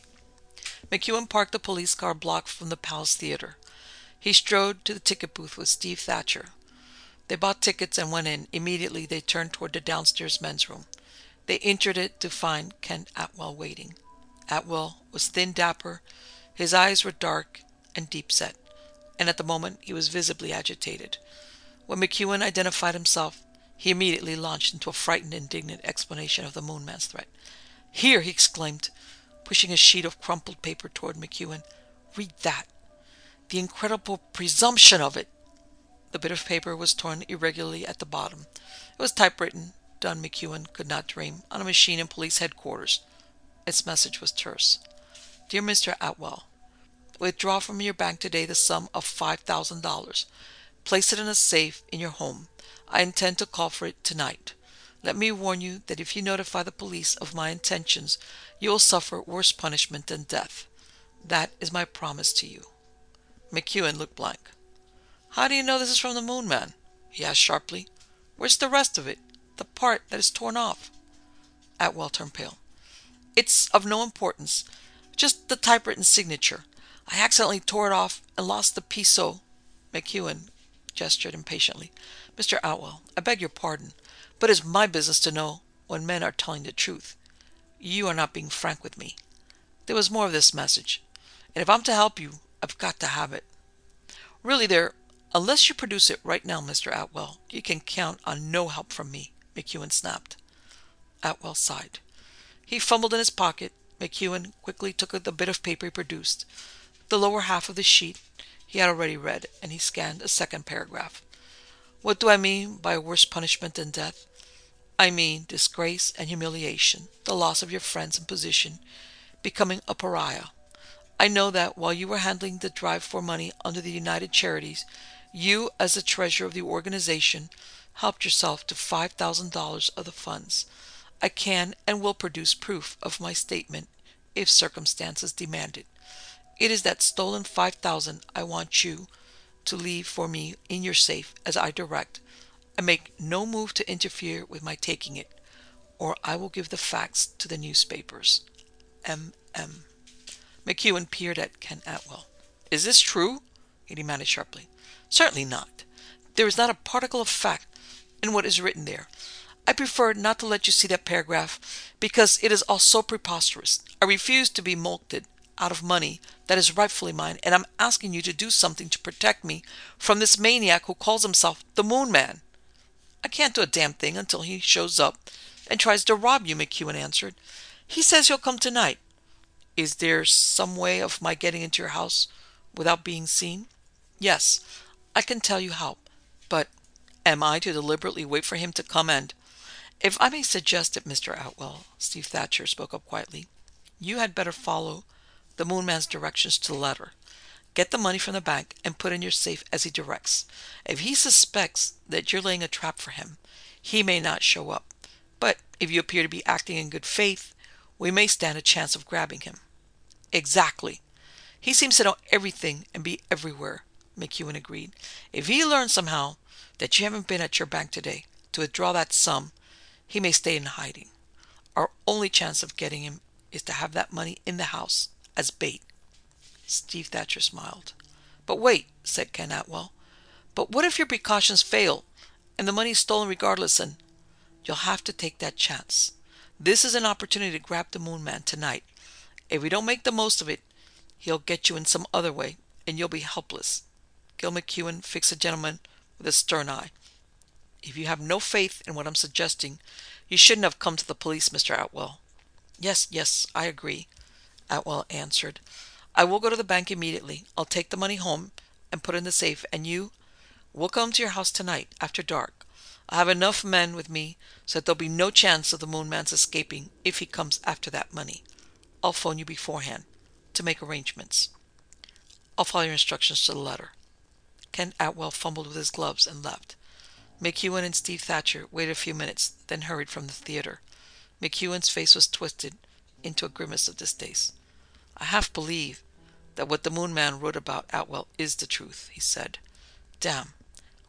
McEwen parked the police car a block from the Palace Theater. He strode to the ticket booth with Steve Thatcher. They bought tickets and went in. Immediately, they turned toward the downstairs men's room. They entered it to find Kent Atwell waiting. Atwell was thin, dapper. His eyes were dark and deep-set, and at the moment he was visibly agitated. When McEwen identified himself, he immediately launched into a frightened, indignant explanation of the Moon Man's threat. "Here!" he exclaimed, pushing a sheet of crumpled paper toward McEwen. "Read that. The incredible presumption of it!" The bit of paper was torn irregularly at the bottom. It was typewritten, done McEwen could not dream, on a machine in police headquarters. Its message was terse. "Dear Mister Atwell, withdraw from your bank today the sum of five thousand dollars. Place it in a safe in your home. I intend to call for it tonight. Let me warn you that if you notify the police of my intentions, you will suffer worse punishment than death. That is my promise to you." McEwen looked blank. "How do you know this is from the Moon Man?" he asked sharply. "Where's the rest of it? The part that is torn off?" Atwell turned pale. "It's of no importance. Just the typewritten signature. I accidentally tore it off and lost the piece, so—" McEwen gestured impatiently. "Mister Atwell, I beg your pardon, but it's my business to know when men are telling the truth. You are not being frank with me. There was more of this message, and if I'm to help you, I've got to have it. Really there, unless you produce it right now, Mister Atwell, you can count on no help from me," McEwen snapped. Atwell sighed. He fumbled in his pocket. McEwen quickly took the bit of paper he produced. The lower half of the sheet he had already read, and he scanned a second paragraph. "What do I mean by worse punishment than death? I mean disgrace and humiliation, the loss of your friends and position, becoming a pariah. I know that while you were handling the drive for money under the United Charities, you, as the treasurer of the organization, helped yourself to five thousand dollars of the funds. I can and will produce proof of my statement if circumstances demand it. It is that stolen five thousand dollars I want you to leave for me in your safe as I direct, and make no move to interfere with my taking it, or I will give the facts to the newspapers. M M McEwen peered at Kent Atwell. "Is this true?" he demanded sharply. "Certainly not. There is not a particle of fact in what is written there. I prefer not to let you see that paragraph because it is all so preposterous. I refuse to be mulcted out of money that is rightfully mine, and I'm asking you to do something to protect me from this maniac who calls himself the Moon Man." "I can't do a damn thing until he shows up and tries to rob you," McEwen answered. "He says he'll come tonight." "Is there some way of my getting into your house without being seen?" "Yes, I can tell you how, but am I to deliberately wait for him to come and—" "If I may suggest it, Mister Atwell," Steve Thatcher spoke up quietly, "you had better follow the Moon Man's directions to the letter. Get the money from the bank and put in your safe as he directs. If he suspects that you're laying a trap for him, he may not show up. But if you appear to be acting in good faith, we may stand a chance of grabbing him." "Exactly. He seems to know everything and be everywhere," McEwen agreed. "If he learns somehow that you haven't been at your bank today to withdraw that sum, he may stay in hiding. Our only chance of getting him is to have that money in the house as bait." Steve Thatcher smiled. "But wait," said Ken Atwell. "But what if your precautions fail and the money is stolen regardless, and—" "You'll have to take that chance. This is an opportunity to grab the Moon Man tonight. If we don't make the most of it, he'll get you in some other way, and you'll be helpless." Gil McEwen fixed the gentleman with a stern eye. "If you have no faith in what I'm suggesting, you shouldn't have come to the police, Mister Atwell." "Yes, yes, I agree," Atwell answered. "I will go to the bank immediately. I'll take the money home and put it in the safe, and you, we'll come to your house tonight after dark. I have enough men with me so that there'll be no chance of the Moon Man's escaping if he comes after that money. I'll phone you beforehand to make arrangements." "I'll follow your instructions to the letter." Kent Atwell fumbled with his gloves and left. McEwen and Steve Thatcher waited a few minutes, then hurried from the theater. McEwen's face was twisted into a grimace of distaste. "I half believe that what the Moon Man wrote about Atwell is the truth," he said. "Damn,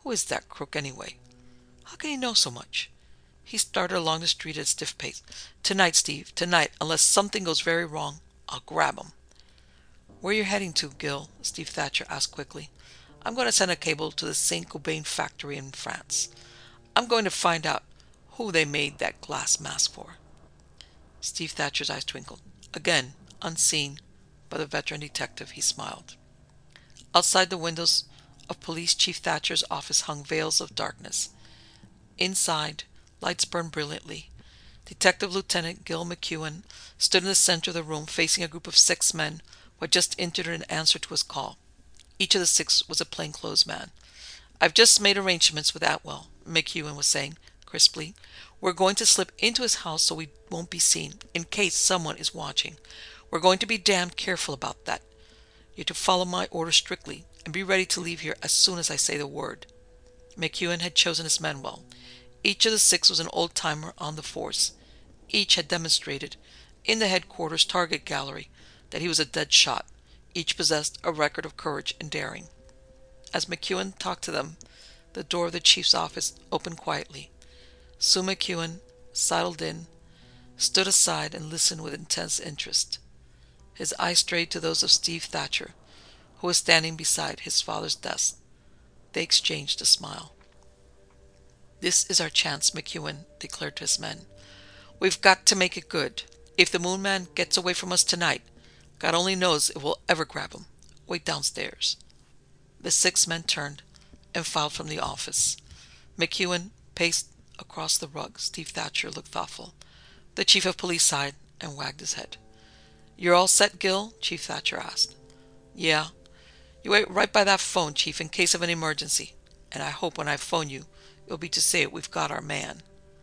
Who is that crook, anyway? How can he know so much? He started along the street at a stiff pace. Tonight, Steve, tonight, unless something goes very wrong, I'll grab him. Where you heading to, Gil? Steve Thatcher asked quickly. I'm going to send a cable to the Saint Gobain factory in France. I'm going to find out who they made that glass mask for. Steve Thatcher's eyes twinkled. Again, unseen by the veteran detective, he smiled. Outside the windows of Police Chief Thatcher's office hung veils of darkness. Inside, lights burned brilliantly. Detective Lieutenant Gil McEwen stood in the center of the room facing a group of six men who had just entered in answer to his call. Each of the six was a plainclothes man. I've just made arrangements with Atwell, McEwen was saying crisply. We're going to slip into his house so we won't be seen, in case someone is watching. We're going to be damned careful about that. You're to follow my orders strictly, and be ready to leave here as soon as I say the word. McEwen had chosen his men well. Each of the six was an old-timer on the force. Each had demonstrated, in the headquarters target gallery, that he was a dead shot. Each possessed a record of courage and daring. As McEwen talked to them, the door of the chief's office opened quietly. Sue McEwen, sidled in, stood aside and listened with intense interest. His eyes strayed to those of Steve Thatcher, who was standing beside his father's desk. They exchanged a smile. This is our chance, McEwen declared to his men. We've got to make it good. If the Moon Man gets away from us tonight, God only knows if we'll ever grab him. Wait downstairs. The six men turned and filed from the office. McEwen paced across the rug. Steve Thatcher looked thoughtful. The chief of police sighed and wagged his head. You're all set, Gil? Chief Thatcher asked. Yeah. You wait right by that phone, Chief, in case of an emergency. And I hope when I phone you, it'll be to say we've got our man.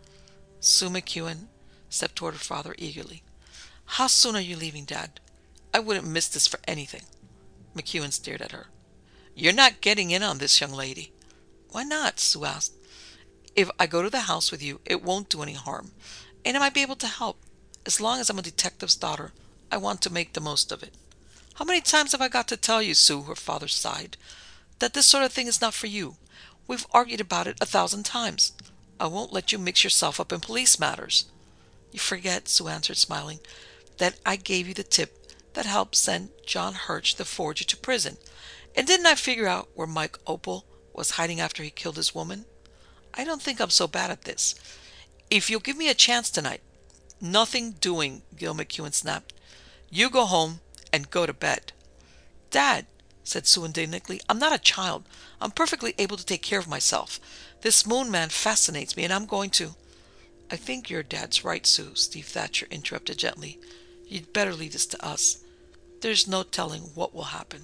Sue McEwen stepped toward her father eagerly. How soon are you leaving, Dad? I wouldn't miss this for anything. McEwen stared at her. You're not getting in on this, young lady. Why not? Sue asked. If I go to the house with you, it won't do any harm, and I might be able to help. As long as I'm a detective's daughter, I want to make the most of it. How many times have I got to tell you, Sue, her father sighed, that this sort of thing is not for you? We've argued about it a thousand times. I won't let you mix yourself up in police matters. You forget, Sue answered, smiling, that I gave you the tip that helped send John Hirsch, the forger, to prison. And didn't I figure out where Mike Opal was hiding after he killed his woman? I don't think I'm so bad at this. If you'll give me a chance tonight. Nothing doing, Gil McEwen snapped. You go home and go to bed. Dad, said Sue indignantly, I'm not a child. I'm perfectly able to take care of myself. This Moon Man fascinates me, and I'm going to... I think your dad's right, Sue, Steve Thatcher interrupted gently. You'd better leave this to us. There's no telling what will happen.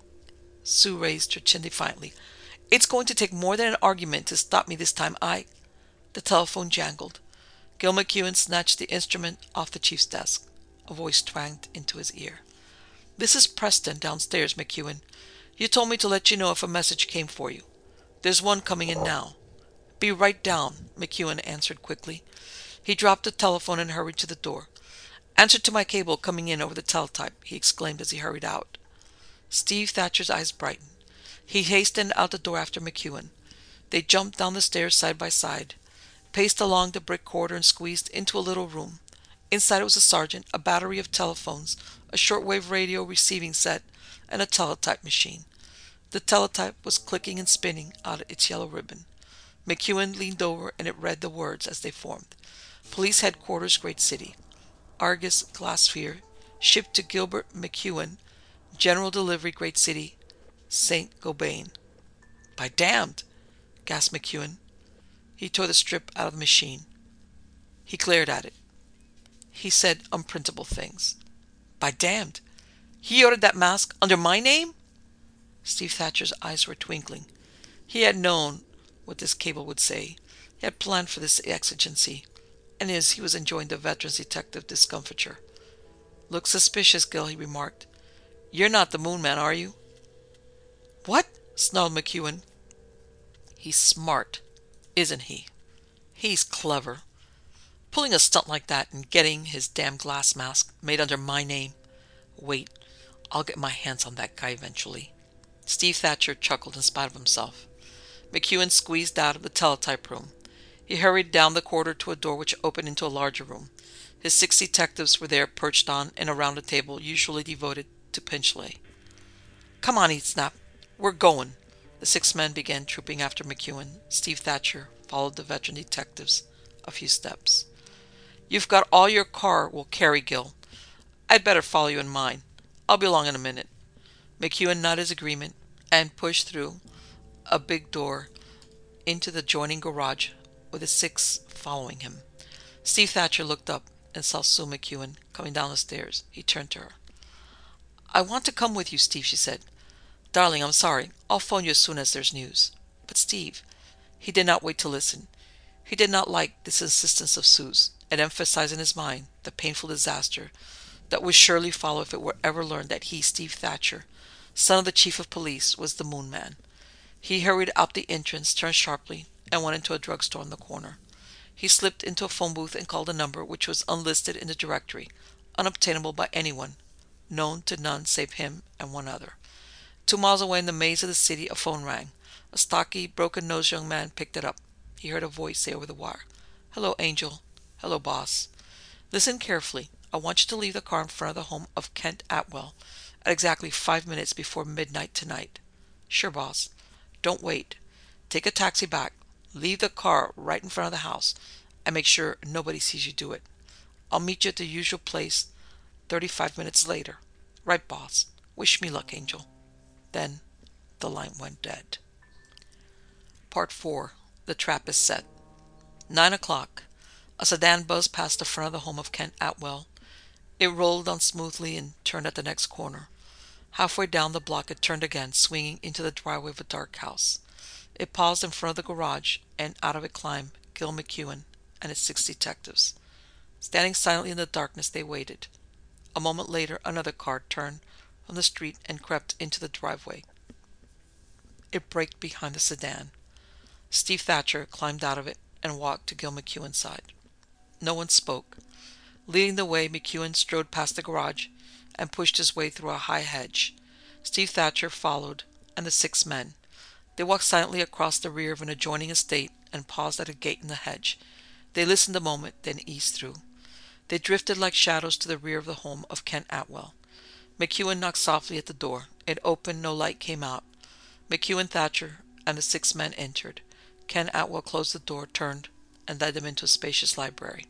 Sue raised her chin defiantly. It's going to take more than an argument to stop me this time. I... The telephone jangled. Gil McEwen snatched the instrument off the chief's desk. A voice twanged into his ear. This is Preston downstairs, McEwen. You told me to let you know if a message came for you. There's one coming in now. Be right down, McEwen answered quickly. He dropped the telephone and hurried to the door. Answer to my cable coming in over the teletype, he exclaimed as he hurried out. Steve Thatcher's eyes brightened. He hastened out the door after McEwen. They jumped down the stairs side by side, paced along the brick corridor and squeezed into a little room. Inside it was a sergeant, a battery of telephones, a shortwave radio receiving set, and a teletype machine. The teletype was clicking and spinning out its yellow ribbon. McEwen leaned over and it read the words as they formed. Police Headquarters, Great City. Argus Glass Sphere, shipped to Gilbert McEwen, General Delivery, Great City, Saint Gobain. By damned, gasped McEwen. He tore the strip out of the machine. He glared at it. He said unprintable things. By damned. He ordered that mask under my name? Steve Thatcher's eyes were twinkling. He had known what this cable would say. He had planned for this exigency, and as he was enjoying the veteran's detective discomfiture. Looks suspicious, Gil, he remarked. You're not the Moon Man, are you? What? Snarled McEwen. He's smart, isn't he? He's clever. Pulling a stunt like that and getting his damn glass mask made under my name. Wait, I'll get my hands on that guy eventually. Steve Thatcher chuckled in spite of himself. McEwen squeezed out of the teletype room. He hurried down the corridor to a door which opened into a larger room. His six detectives were there, perched on and around a table usually devoted to Pinchley. "Come on," he snapped. "We're going." The six men began trooping after McEwen. Steve Thatcher followed the veteran detectives a few steps. "You've got all your car will carry, Gil. I'd better follow you in mine. I'll be along in a minute." McEwen nodded his agreement and pushed through a big door into the adjoining garage with the six following him. Steve Thatcher looked up and saw Sue McEwen coming down the stairs. He turned to her. "I want to come with you, Steve," she said. "Darling, I'm sorry. I'll phone you as soon as there's news." "But Steve..." He did not wait to listen. He did not like this insistence of Sue's. It emphasized in his mind the painful disaster that would surely follow if it were ever learned that he, Steve Thatcher, son of the chief of police, was the Moon Man. He hurried out the entrance, turned sharply, and went into a drugstore on the corner. He slipped into a phone booth and called a number which was unlisted in the directory, unobtainable by anyone, known to none save him and one other. Two miles away in the maze of the city, a phone rang. A stocky, broken-nosed young man picked it up. He heard a voice say over the wire, "Hello, Angel. Hello, boss. Listen carefully. I want you to leave the car in front of the home of Kent Atwell at exactly five minutes before midnight tonight." "Sure, boss." "Don't wait. Take a taxi back. Leave the car right in front of the house, and make sure nobody sees you do it. I'll meet you at the usual place thirty-five minutes later." "Right, boss. Wish me luck, Angel." Then the line went dead. Part four. The trap is set. Nine o'clock. A sedan buzzed past the front of the home of Kent Atwell. It rolled on smoothly and turned at the next corner. Halfway down the block it turned again, swinging into the driveway of a dark house. It paused in front of the garage, and out of it climbed Gil McEwen and his six detectives. Standing silently in the darkness, they waited. A moment later, another car turned from the street and crept into the driveway. It braked behind the sedan. Steve Thatcher climbed out of it and walked to Gil McEwen's side. No one spoke. Leading the way, McEwen strode past the garage and pushed his way through a high hedge. Steve Thatcher followed, and the six men. They walked silently across the rear of an adjoining estate and paused at a gate in the hedge. They listened a moment, then eased through. They drifted like shadows to the rear of the home of Kent Atwell. McEwen knocked softly at the door. It opened, no light came out. McEwen, Thatcher, and the six men entered. Kent Atwell closed the door, turned, and led them into a spacious library.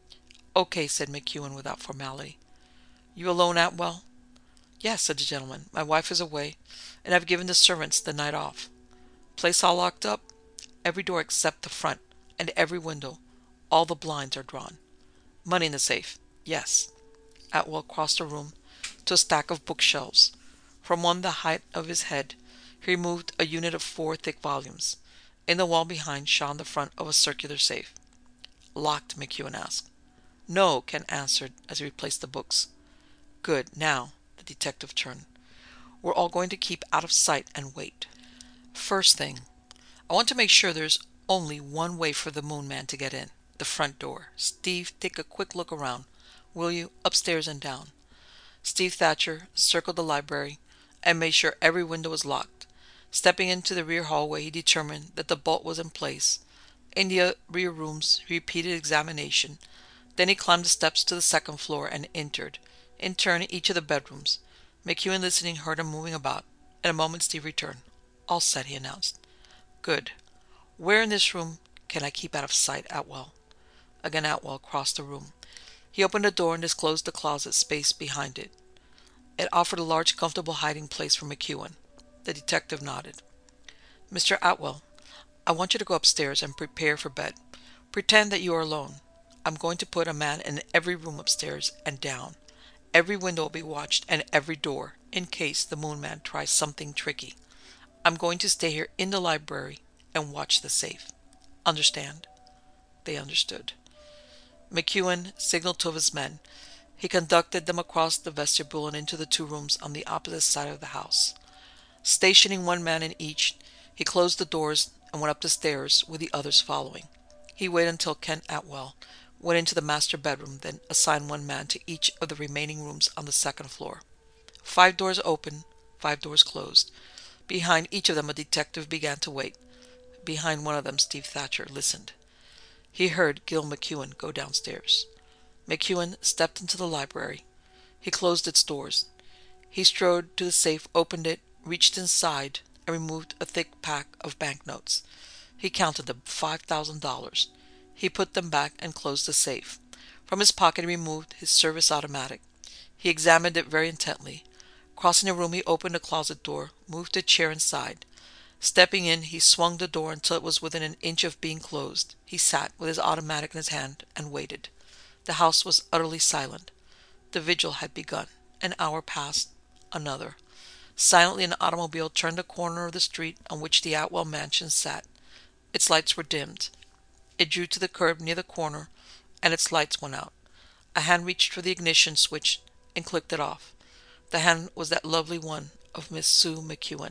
"Okay," said McEwen without formality. "You alone, Atwell?" "Yes," said the gentleman. "My wife is away, and I've given the servants the night off." "Place all locked up?" "Every door except the front, and every window. All the blinds are drawn." "Money in the safe?" "Yes." Atwell crossed the room to a stack of bookshelves. From one the height of his head, he removed a unit of four thick volumes. In the wall behind shone the front of a circular safe. "Locked?" McEwen asked. "No," Kent answered as he replaced the books. "Good. Now," the detective turned, "we're all going to keep out of sight and wait. First thing, I want to make sure there's only one way for the Moon Man to get in. The front door. Steve, take a quick look around, will you? Upstairs and down." Steve Thatcher circled the library and made sure every window was locked. Stepping into the rear hallway, he determined that the bolt was in place. In the rear rooms, he repeated examination. Then he climbed the steps to the second floor and entered, in turn, each of the bedrooms. McEwen, listening, heard him moving about. In a moment, Steve returned. "All set," he announced. "Good. Where in this room can I keep out of sight, Atwell?" Again Atwell crossed the room. He opened a door and disclosed the closet space behind it. It offered a large, comfortable hiding place for McEwen. The detective nodded. "Mister Atwell, I want you to go upstairs and prepare for bed. Pretend that you are alone. I'm going to put a man in every room upstairs and down. Every window will be watched and every door, in case the Moon Man tries something tricky. I'm going to stay here in the library and watch the safe. Understand?" They understood. McEwen signaled two of his men. He conducted them across the vestibule and into the two rooms on the opposite side of the house. Stationing one man in each, he closed the doors and went up the stairs with the others following. He waited until Kent Atwell went into the master bedroom, then assigned one man to each of the remaining rooms on the second floor. Five doors opened, five doors closed. Behind each of them a detective began to wait. behind one of them, Steve Thatcher listened. He heard Gil McEwen go downstairs. McEwen stepped into the library. He closed its doors. He strode to the safe, opened it, reached inside, and removed a thick pack of banknotes. He counted them, five thousand dollars. He put them back and closed the safe. From his pocket he removed his service automatic. He examined it very intently. Crossing the room, he opened a closet door, moved a chair inside. Stepping in, he swung the door until it was within an inch of being closed. He sat with his automatic in his hand and waited. The house was utterly silent. The vigil had begun. An hour passed. Another. Silently, an automobile turned the corner of the street on which the Atwell mansion sat. Its lights were dimmed. It drew to the curb near the corner, and its lights went out. A hand reached for the ignition switch and clicked it off. The hand was that lovely one of Miss Sue McEwen.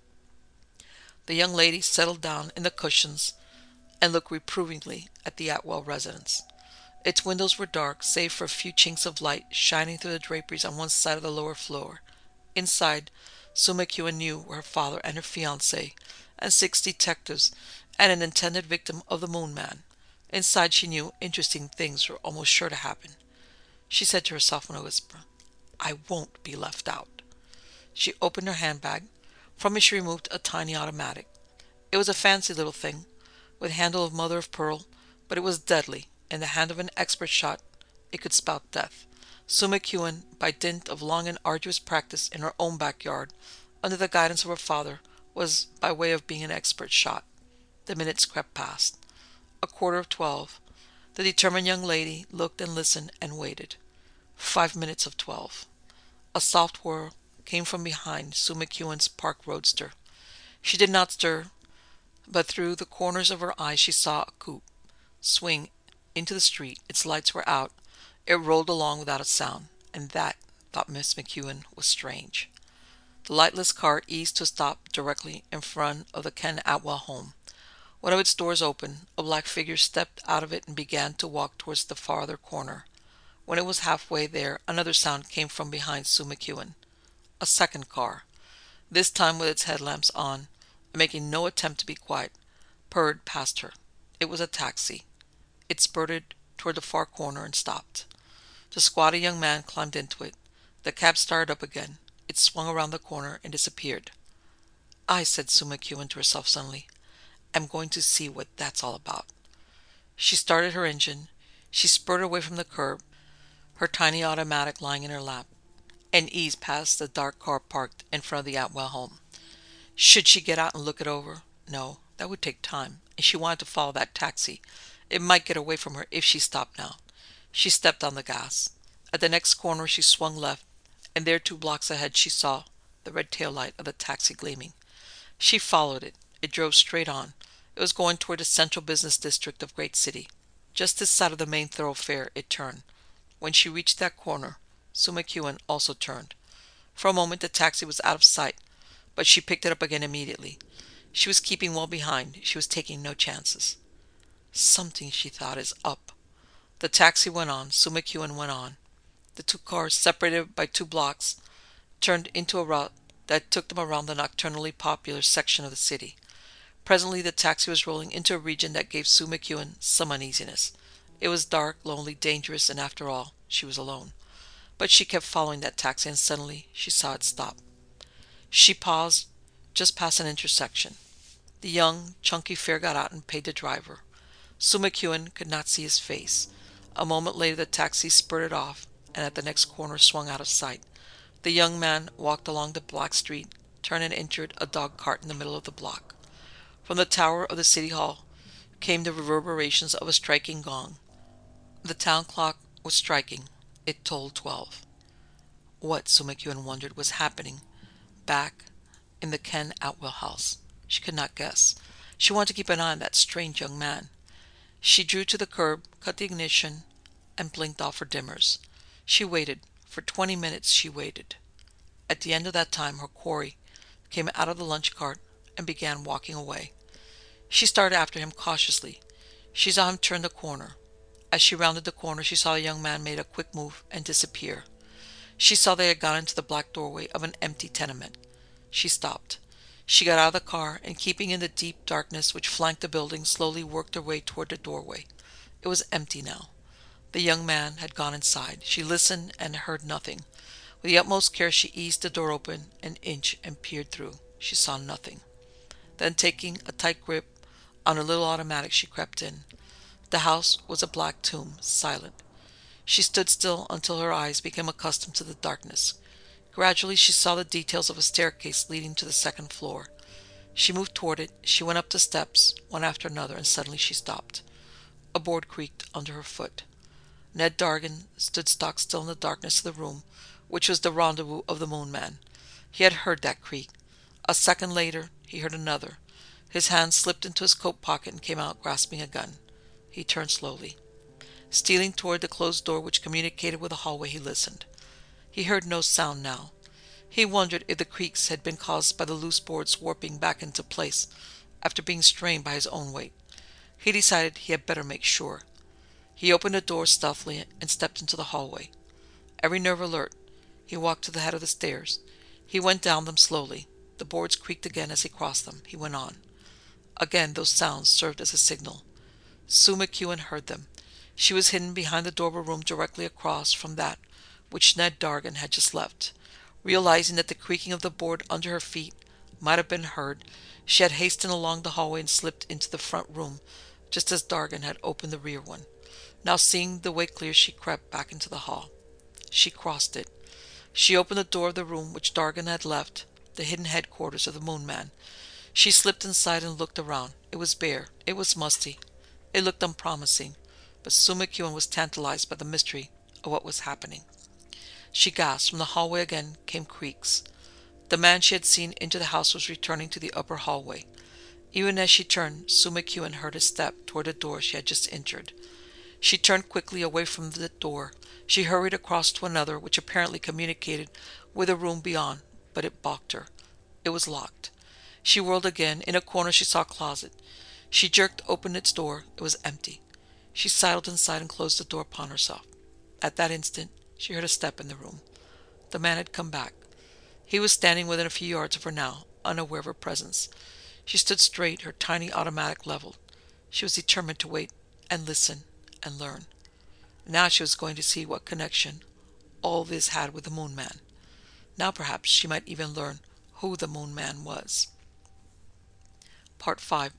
The young lady settled down in the cushions and looked reprovingly at the Atwell residence. Its windows were dark, save for a few chinks of light shining through the draperies on one side of the lower floor. Inside, Sue McEwen knew were her father and her fiancé, and six detectives, and an intended victim of the Moon Man. Inside, she knew interesting things were almost sure to happen. She said to herself in a whisper, "I won't be left out." She opened her handbag. From it she removed a tiny automatic. It was a fancy little thing, with handle of mother of pearl, but it was deadly. In the hand of an expert shot, it could spout death. Sue McEwen, by dint of long and arduous practice in her own backyard, under the guidance of her father, was by way of being an expert shot. The minutes crept past. A quarter of twelve. The determined young lady looked and listened and waited. Five minutes of twelve. A soft whir came from behind Sue McEwen's park roadster. She did not stir, but through the corners of her eyes she saw a coupe swing into the street. Its lights were out. It rolled along without a sound, and that, thought Miss McEwen, was strange. The lightless car eased to a stop directly in front of the Ken Atwell home. One of its doors opened. A black figure stepped out of it and began to walk towards the farther corner. When it was halfway there, another sound came from behind Sue McEwen. A second car, this time with its headlamps on, and making no attempt to be quiet, purred past her. It was a taxi. It spurted toward the far corner and stopped. The squatty young man climbed into it. The cab started up again. It swung around the corner and disappeared. "I," said Sue McEwen to herself suddenly, "am going to see what that's all about." She started her engine. She spurted away from the curb, her tiny automatic lying in her lap, and eased past the dark car parked in front of the Atwell home. Should she get out and look it over? No, that would take time, and she wanted to follow that taxi. It might get away from her if she stopped now. She stepped on the gas. At the next corner she swung left, and there two blocks ahead she saw the red tail light of the taxi gleaming. She followed it. It drove straight on. It was going toward the central business district of Great City. Just this side of the main thoroughfare it turned. When she reached that corner, Sue McEwen also turned. For a moment the taxi was out of sight, but she picked it up again immediately. She was keeping well behind. She was taking no chances. Something, she thought, is up. The taxi went on. Sue McEwen went on. The two cars, separated by two blocks, turned into a route that took them around the nocturnally popular section of the city. Presently the taxi was rolling into a region that gave Sue McEwen some uneasiness. It was dark, lonely, dangerous, and after all, she was alone. But she kept following that taxi, and suddenly she saw it stop. She paused just past an intersection. The young, chunky fare got out and paid the driver. Sue McEwen could not see his face. A moment later the taxi spurted off, and at the next corner swung out of sight. The young man walked along the black street, turned and entered a dog cart in the middle of the block. From the tower of the city hall came the reverberations of a striking gong. The town clock was striking. It tolled twelve. What, Sue McEwen wondered, was happening back in the Ken Atwell house? She could not guess. She wanted to keep an eye on that strange young man. She drew to the curb, cut the ignition, and blinked off her dimmers. She waited. For twenty minutes she waited. At the end of that time her quarry came out of the lunch cart and began walking away. She started after him cautiously. She saw him turn the corner. As she rounded the corner she saw the young man make a quick move and disappear. She saw they had gone into the black doorway of an empty tenement. She stopped. She got out of the car and, keeping in the deep darkness which flanked the building, slowly worked her way toward the doorway. It was empty now. The young man had gone inside. She listened and heard nothing. With the utmost care she eased the door open an inch and peered through. She saw nothing. Then, taking a tight grip on her little automatic, she crept in. The house was a black tomb, silent. She stood still until her eyes became accustomed to the darkness. Gradually she saw the details of a staircase leading to the second floor. She moved toward it. She went up the steps, one after another, and suddenly she stopped. A board creaked under her foot. Ned Dargan stood stock still in the darkness of the room, which was the rendezvous of the Moon Man. He had heard that creak. A second later he heard another. His hand slipped into his coat pocket and came out grasping a gun. He turned slowly. Stealing toward the closed door which communicated with the hallway, he listened. He heard no sound now. He wondered if the creaks had been caused by the loose boards warping back into place after being strained by his own weight. He decided he had better make sure. He opened the door stealthily and stepped into the hallway. Every nerve alert, he walked to the head of the stairs. He went down them slowly. The boards creaked again as he crossed them. He went on. Again those sounds served as a signal. Sue McEwen heard them. She was hidden behind the door of a room directly across from that which Ned Dargan had just left. Realizing that the creaking of the board under her feet might have been heard, she had hastened along the hallway and slipped into the front room just as Dargan had opened the rear one. Now, seeing the way clear, she crept back into the hall. She crossed it. She opened the door of the room which Dargan had left, the hidden headquarters of the Moon Man. She slipped inside and looked around. It was bare. It was musty. It looked unpromising, but Sue McEwen was tantalized by the mystery of what was happening. She gasped. From the hallway again came creaks. The man she had seen into the house was returning to the upper hallway. Even as she turned, Sue McEwen heard his step toward the door she had just entered. She turned quickly away from the door. She hurried across to another, which apparently communicated with a room beyond, but it balked her. It was locked. She whirled again. In a corner she saw a closet. She jerked open its door. It was empty. She sidled inside and closed the door upon herself. At that instant, she heard a step in the room. The man had come back. He was standing within a few yards of her now, unaware of her presence. She stood straight, her tiny automatic leveled. She was determined to wait and listen and learn. Now she was going to see what connection all this had with the Moon Man. Now perhaps she might even learn who the Moon Man was. Part five.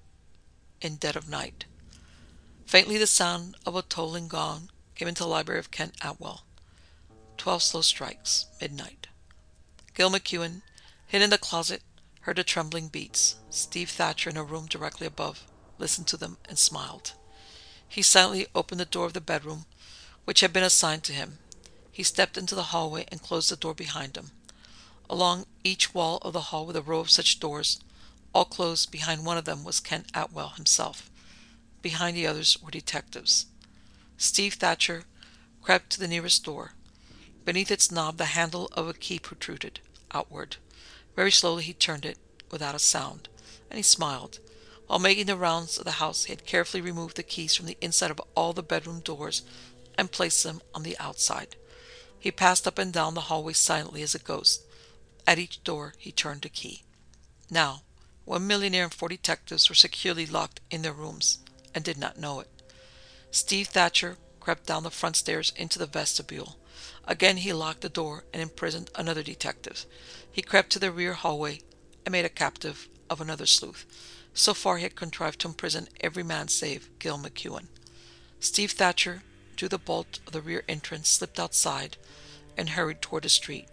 In Dead of Night. Faintly the sound of a tolling gong came into the library of Kent Atwell. Twelve slow strikes. Midnight. Gil McEwen, hidden in the closet, heard the trembling beats. Steve Thatcher, in a room directly above, listened to them and smiled. He silently opened the door of the bedroom, which had been assigned to him. He stepped into the hallway and closed the door behind him. Along each wall of the hall were a row of such doors. All closed. Behind one of them was Kent Atwell himself. Behind the others were detectives. Steve Thatcher crept to the nearest door. Beneath its knob the handle of a key protruded outward. Very slowly he turned it, without a sound, and he smiled. While making the rounds of the house, he had carefully removed the keys from the inside of all the bedroom doors and placed them on the outside. He passed up and down the hallway silently as a ghost. At each door he turned a key. Now, one millionaire and four detectives were securely locked in their rooms, and did not know it. Steve Thatcher crept down the front stairs into the vestibule. Again he locked the door and imprisoned another detective. He crept to the rear hallway and made a captive of another sleuth. So far he had contrived to imprison every man save Gil McEwen. Steve Thatcher drew the bolt of the rear entrance, slipped outside, and hurried toward the street.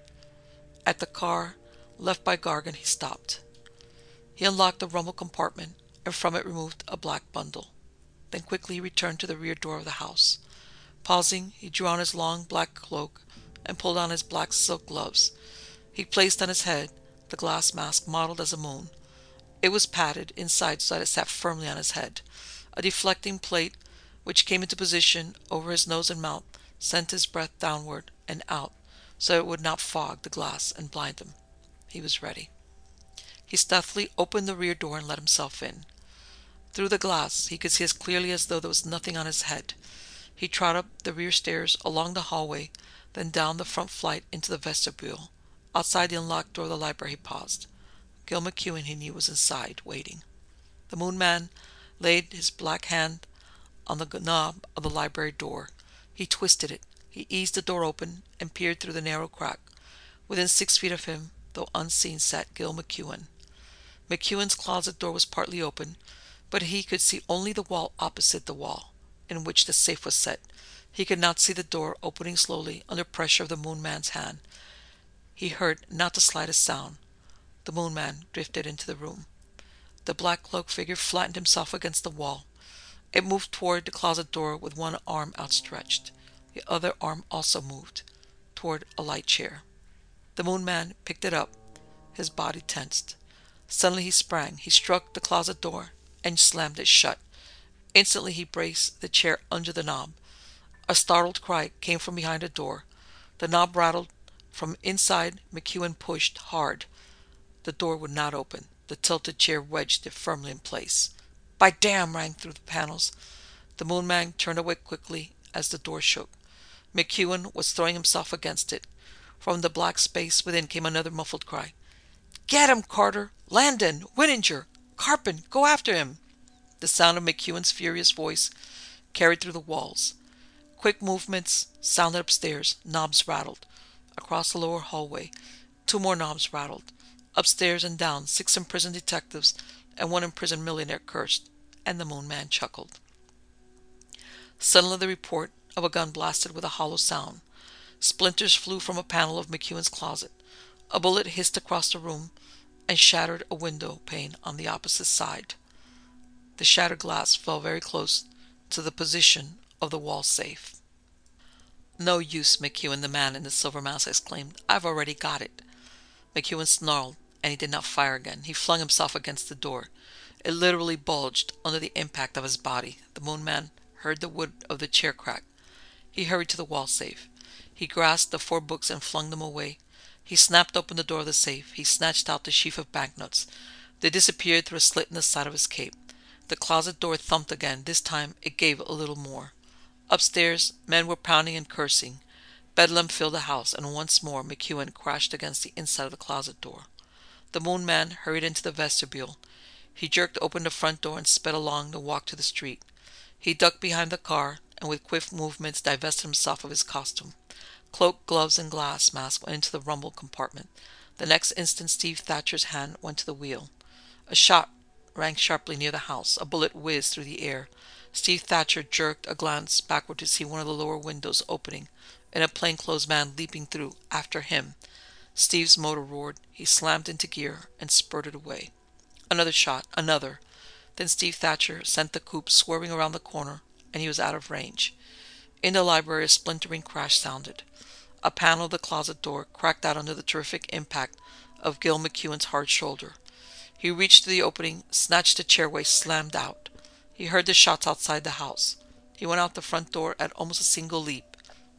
At the car left by Gargan he stopped. He unlocked the rumble compartment and from it removed a black bundle. Then quickly he returned to the rear door of the house. Pausing, he drew on his long black cloak and pulled on his black silk gloves. He placed on his head the glass mask modeled as a moon. It was padded inside so that it sat firmly on his head. A deflecting plate, which came into position over his nose and mouth, sent his breath downward and out so it would not fog the glass and blind him. He was ready. He stealthily opened the rear door and let himself in. Through the glass he could see as clearly as though there was nothing on his head. He trod up the rear stairs, along the hallway, then down the front flight into the vestibule. Outside the unlocked door of the library he paused. Gil McEwen, he knew, was inside, waiting. The Moon Man laid his black hand on the knob of the library door. He twisted it. He eased the door open and peered through the narrow crack. Within six feet of him, though unseen, sat Gil McEwen. McEwen's closet door was partly open, but he could see only the wall opposite the wall in which the safe was set. He could not see the door opening slowly under pressure of the Moon Man's hand. He heard not the slightest sound. The Moon Man drifted into the room. The black-cloaked figure flattened himself against the wall. It moved toward the closet door with one arm outstretched. The other arm also moved toward a light chair. The Moon Man picked it up. His body tensed. Suddenly he sprang. He struck the closet door and slammed it shut. Instantly he braced the chair under the knob. A startled cry came from behind the door. The knob rattled. From inside, McEwen pushed hard. The door would not open. The tilted chair wedged it firmly in place. "By damn!" rang through the panels. The Moon Man turned away quickly as the door shook. McEwen was throwing himself against it. From the black space within came another muffled cry. "Get him, Carter! Landon! Winninger! Carpin! Go after him!" The sound of McEwen's furious voice carried through the walls. Quick movements sounded upstairs. Knobs rattled. Across the lower hallway, two more knobs rattled. Upstairs and down, six imprisoned detectives and one imprisoned millionaire cursed, and the Moon Man chuckled. Suddenly the report of a gun blasted with a hollow sound. Splinters flew from a panel of McEwen's closet. A bullet hissed across the room and shattered a window pane on the opposite side. The shattered glass fell very close to the position of the wall safe. "No use, McEwen," the man in the silver mask exclaimed. "I've already got it." McEwen snarled, and he did not fire again. He flung himself against the door. It literally bulged under the impact of his body. The Moon Man heard the wood of the chair crack. He hurried to the wall safe. He grasped the four books and flung them away. He snapped open the door of the safe. He snatched out the sheaf of banknotes. They disappeared through a slit in the side of his cape. The closet door thumped again. This time it gave a little more. Upstairs, men were pounding and cursing. Bedlam filled the house, and once more McEwen crashed against the inside of the closet door. The Moon Man hurried into the vestibule. He jerked open the front door and sped along the walk to the street. He ducked behind the car, and with quick movements divested himself of his costume. Cloak, gloves, and glass mask went into the rumble compartment. The next instant Steve Thatcher's hand went to the wheel. A shot rang sharply near the house. A bullet whizzed through the air. Steve Thatcher jerked a glance backward to see one of the lower windows opening, and a plainclothes man leaping through after him. Steve's motor roared. He slammed into gear and spurted away. Another shot. Another. Then Steve Thatcher sent the coupe swerving around the corner, and he was out of range. In the library, a splintering crash sounded. A panel of the closet door cracked out under the terrific impact of Gil McEwen's hard shoulder. He reached to the opening, snatched the chairway, slammed out. He heard the shots outside the house. He went out the front door at almost a single leap.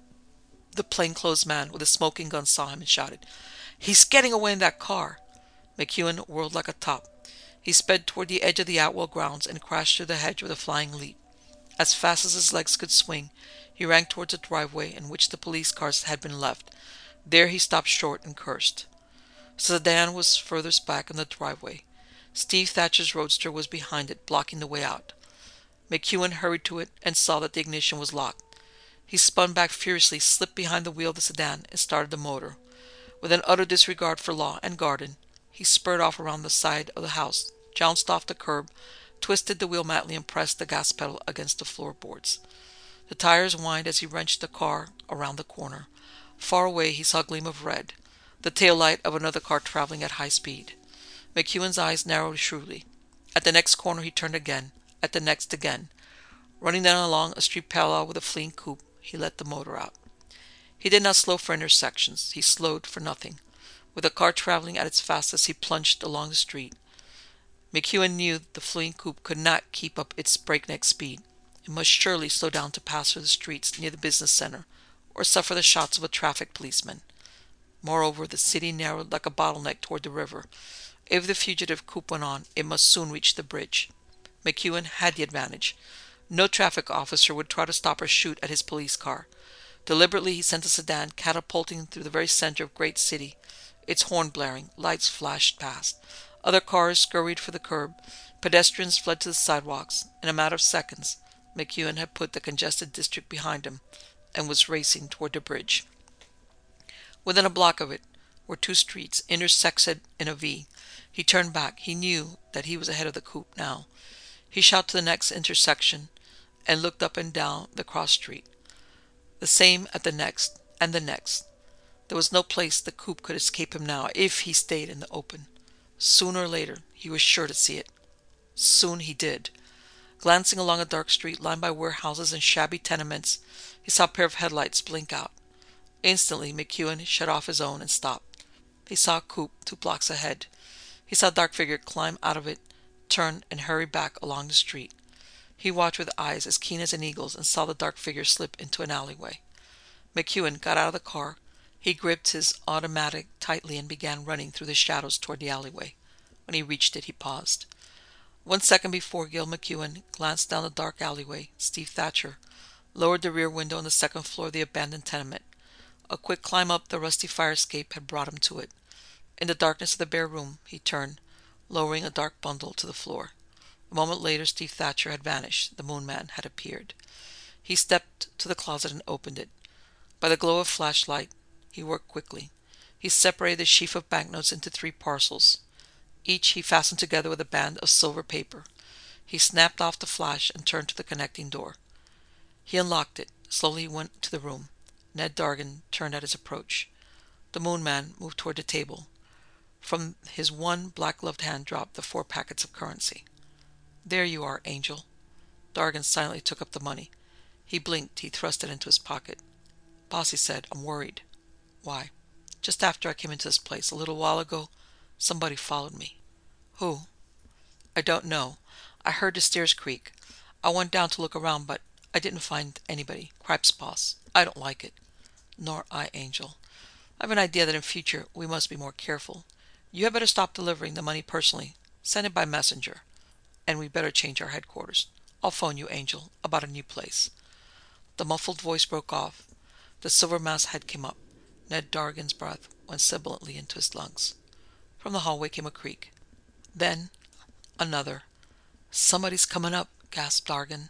The plainclothes man with a smoking gun saw him and shouted, "He's getting away in that car!" McEwen whirled like a top. He sped toward the edge of the Atwell grounds and crashed through the hedge with a flying leap. As fast as his legs could swing, he ran towards the driveway in which the police cars had been left. There he stopped short and cursed. The sedan was furthest back in the driveway. Steve Thatcher's roadster was behind it, blocking the way out. McEwen hurried to it and saw that the ignition was locked. He spun back furiously, slipped behind the wheel of the sedan, and started the motor. With an utter disregard for law and garden, he spurred off around the side of the house, jounced off the curb, twisted the wheel madly, and pressed the gas pedal against the floorboards. The tires whined as he wrenched the car around the corner. Far away he saw a gleam of red, the tail light of another car traveling at high speed. McEwen's eyes narrowed shrewdly. At the next corner he turned again, at the next again. Running down along a street parallel with a fleeing coupe, he let the motor out. He did not slow for intersections. He slowed for nothing. With the car traveling at its fastest, he plunged along the street. McEwen knew the fleeing coupe could not keep up its breakneck speed. It must surely slow down to pass through the streets near the business center, or suffer the shots of a traffic policeman. Moreover, the city narrowed like a bottleneck toward the river. If the fugitive coupe went on, it must soon reach the bridge. McEwen had the advantage. No traffic officer would try to stop or shoot at his police car. Deliberately, he sent the sedan catapulting through the very center of Great City. Its horn blaring, lights flashed past. Other cars scurried for the curb. Pedestrians fled to the sidewalks. In a matter of seconds, McEwen had put the congested district behind him and was racing toward the bridge. Within a block of it were two streets, intersected in a V. He turned back. He knew that he was ahead of the coupe now. He shot to the next intersection and looked up and down the cross street. The same at the next, and the next. There was no place the coupe could escape him now if he stayed in the open. Sooner or later, he was sure to see it. Soon he did. Glancing along a dark street lined by warehouses and shabby tenements, he saw a pair of headlights blink out. Instantly, McEwen shut off his own and stopped. He saw a coupe two blocks ahead. He saw a dark figure climb out of it, turn, and hurry back along the street. He watched with eyes as keen as an eagle's and saw the dark figure slip into an alleyway. McEwen got out of the car. He gripped his automatic tightly and began running through the shadows toward the alleyway. When he reached it, he paused. One second before Gil McEwen glanced down the dark alleyway, Steve Thatcher lowered the rear window on the second floor of the abandoned tenement. A quick climb up the rusty fire escape had brought him to it. In the darkness of the bare room, he turned, lowering a dark bundle to the floor. A moment later, Steve Thatcher had vanished. The Moon Man had appeared. He stepped to the closet and opened it. By the glow of flashlight, he worked quickly. He separated the sheaf of banknotes into three parcels. Each he fastened together with a band of silver paper. He snapped off the flash and turned to the connecting door. He unlocked it. Slowly he went to the room. Ned Dargan turned at his approach. The Moon Man moved toward the table. From his one black-gloved hand dropped the four packets of currency. "There you are, Angel." Dargan silently took up the money. He blinked. He thrust it into his pocket. "Boss," he said, "I'm worried." "Why?" "Just after I came into this place, a little while ago, somebody followed me." "Who?" "I don't know. I heard the stairs creak. I went down to look around, but I didn't find anybody. Cripes, boss. I don't like it." "Nor I, Angel. I have an idea that in future we must be more careful. You had better stop delivering the money personally. Send it by messenger. And we better change our headquarters. I'll phone you, Angel, about a new place." The muffled voice broke off. The silver masked head came up. Ned Dargan's breath went sibilantly into his lungs. From the hallway came a creak. Then another. "Somebody's coming up," gasped Dargan.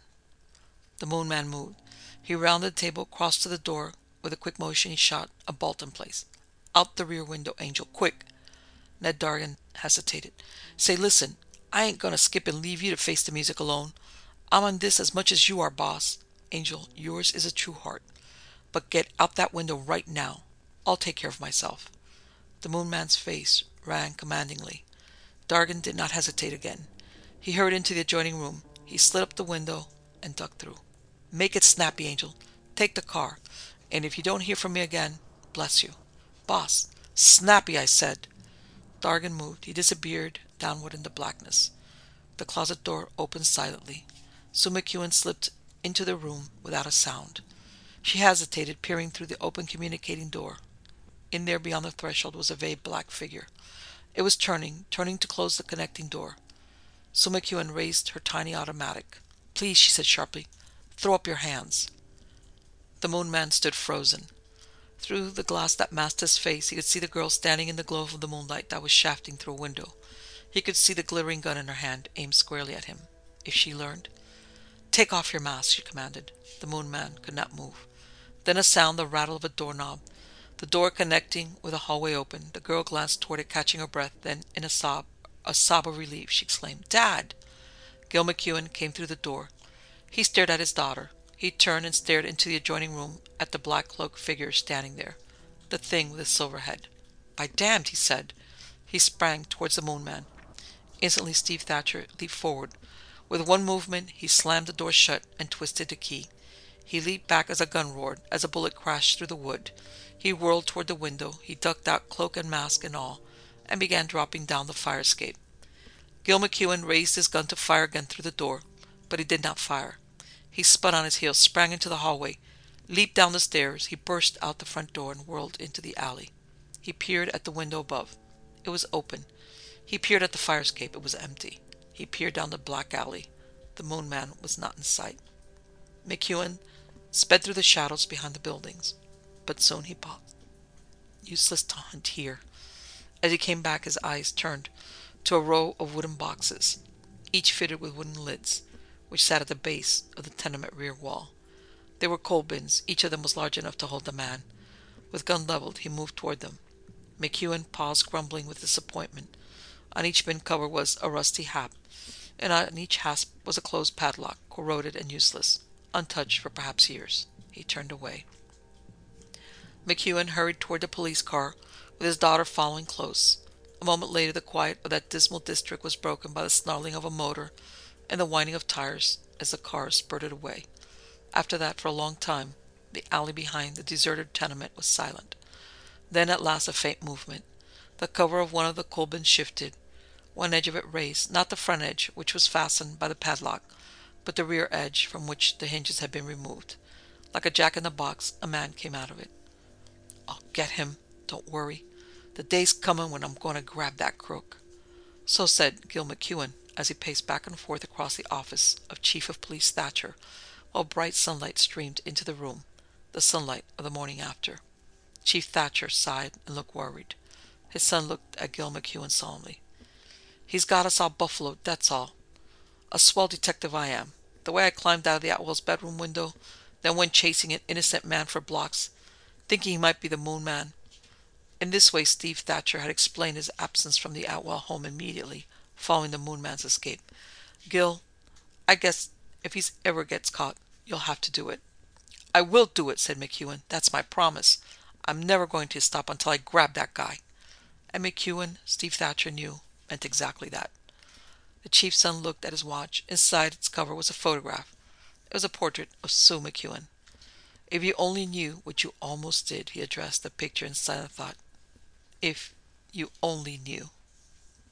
The Moon Man moved. He rounded the table, crossed to the door. With a quick motion, he shot a bolt in place. "Out the rear window, Angel, quick!" Ned Dargan hesitated. "Say, listen, I ain't gonna skip and leave you to face the music alone. I'm on this as much as you are, boss. Angel, yours is a true heart. But get out that window right now. I'll take care of myself." The Moon Man's face ran commandingly. Dargan did not hesitate again. He hurried into the adjoining room. He slid up the window and ducked through. "Make it snappy, Angel. Take the car. And if you don't hear from me again, bless you." "Boss, snappy, I said." Dargan moved. He disappeared downward in the blackness. The closet door opened silently. Sue McEwen slipped into the room without a sound. She hesitated, peering through the open communicating door. In there beyond the threshold was a vague black figure. It was turning, turning to close the connecting door. Sue McEwen raised her tiny automatic. "Please," she said sharply, "throw up your hands." The Moon Man stood frozen. Through the glass that masked his face, he could see the girl standing in the glow of the moonlight that was shafting through a window. He could see the glittering gun in her hand, aimed squarely at him. If she learned... "Take off your mask," she commanded. The Moon Man could not move. Then a sound, the rattle of a doorknob. The door connecting with a hallway opened. The girl glanced toward it, catching her breath. Then, in a sob, a sob of relief, she exclaimed, "Dad!" Gil McEwen came through the door. He stared at his daughter. He turned and stared into the adjoining room at the black-cloaked figure standing there, the thing with the silver head. "By damned," he said. He sprang towards the Moon Man. Instantly, Steve Thatcher leaped forward. With one movement, he slammed the door shut and twisted the key. He leaped back as a gun roared, as a bullet crashed through the wood. He whirled toward the window. He ducked out, cloak and mask and all, and began dropping down the fire escape. Gil McEwen raised his gun to fire again through the door, but he did not fire. He spun on his heel, sprang into the hallway, leaped down the stairs. He burst out the front door and whirled into the alley. He peered at the window above. It was open. He peered at the fire escape. It was empty. He peered down the black alley. The Moon Man was not in sight. McEwen sped through the shadows behind the buildings, but soon he paused. Useless to hunt here. As he came back, his eyes turned to a row of wooden boxes, each fitted with wooden lids, which sat at the base of the tenement rear wall. They were coal bins. Each of them was large enough to hold a man. With gun leveled, he moved toward them. McEwen paused, grumbling with disappointment. On each bin cover was a rusty hasp, and on each hasp was a closed padlock, corroded and useless, untouched for perhaps years. He turned away. McEwen hurried toward the police car, with his daughter following close. A moment later, the quiet of that dismal district was broken by the snarling of a motor and the whining of tires as the car spurted away. After that, for a long time, the alley behind the deserted tenement was silent. Then at last a faint movement. The cover of one of the coal bins shifted. One edge of it raised, not the front edge, which was fastened by the padlock, but the rear edge, from which the hinges had been removed. Like a jack-in-the-box, a man came out of it. "I'll get him. Don't worry. The day's coming when I'm going to grab that crook." So said Gil McEwen as he paced back and forth across the office of Chief of Police Thatcher, while bright sunlight streamed into the room, the sunlight of the morning after. Chief Thatcher sighed and looked worried. His son looked at Gil McEwen solemnly. "He's got us all buffaloed, that's all. A swell detective I am. The way I climbed out of the Atwells' bedroom window, then went chasing an innocent man for blocks, thinking he might be the Moon Man." In this way Steve Thatcher had explained his absence from the Atwell home immediately following the Moon Man's escape. "Gil, I guess if he ever gets caught, you'll have to do it." "I will do it," said McEwen. "That's my promise. I'm never going to stop until I grab that guy." And McEwen, Steve Thatcher knew, meant exactly that. The chief's son looked at his watch. Inside its cover was a photograph. It was a portrait of Sue McEwen. "If you only knew what you almost did," he addressed the picture in silent thought. "If you only knew."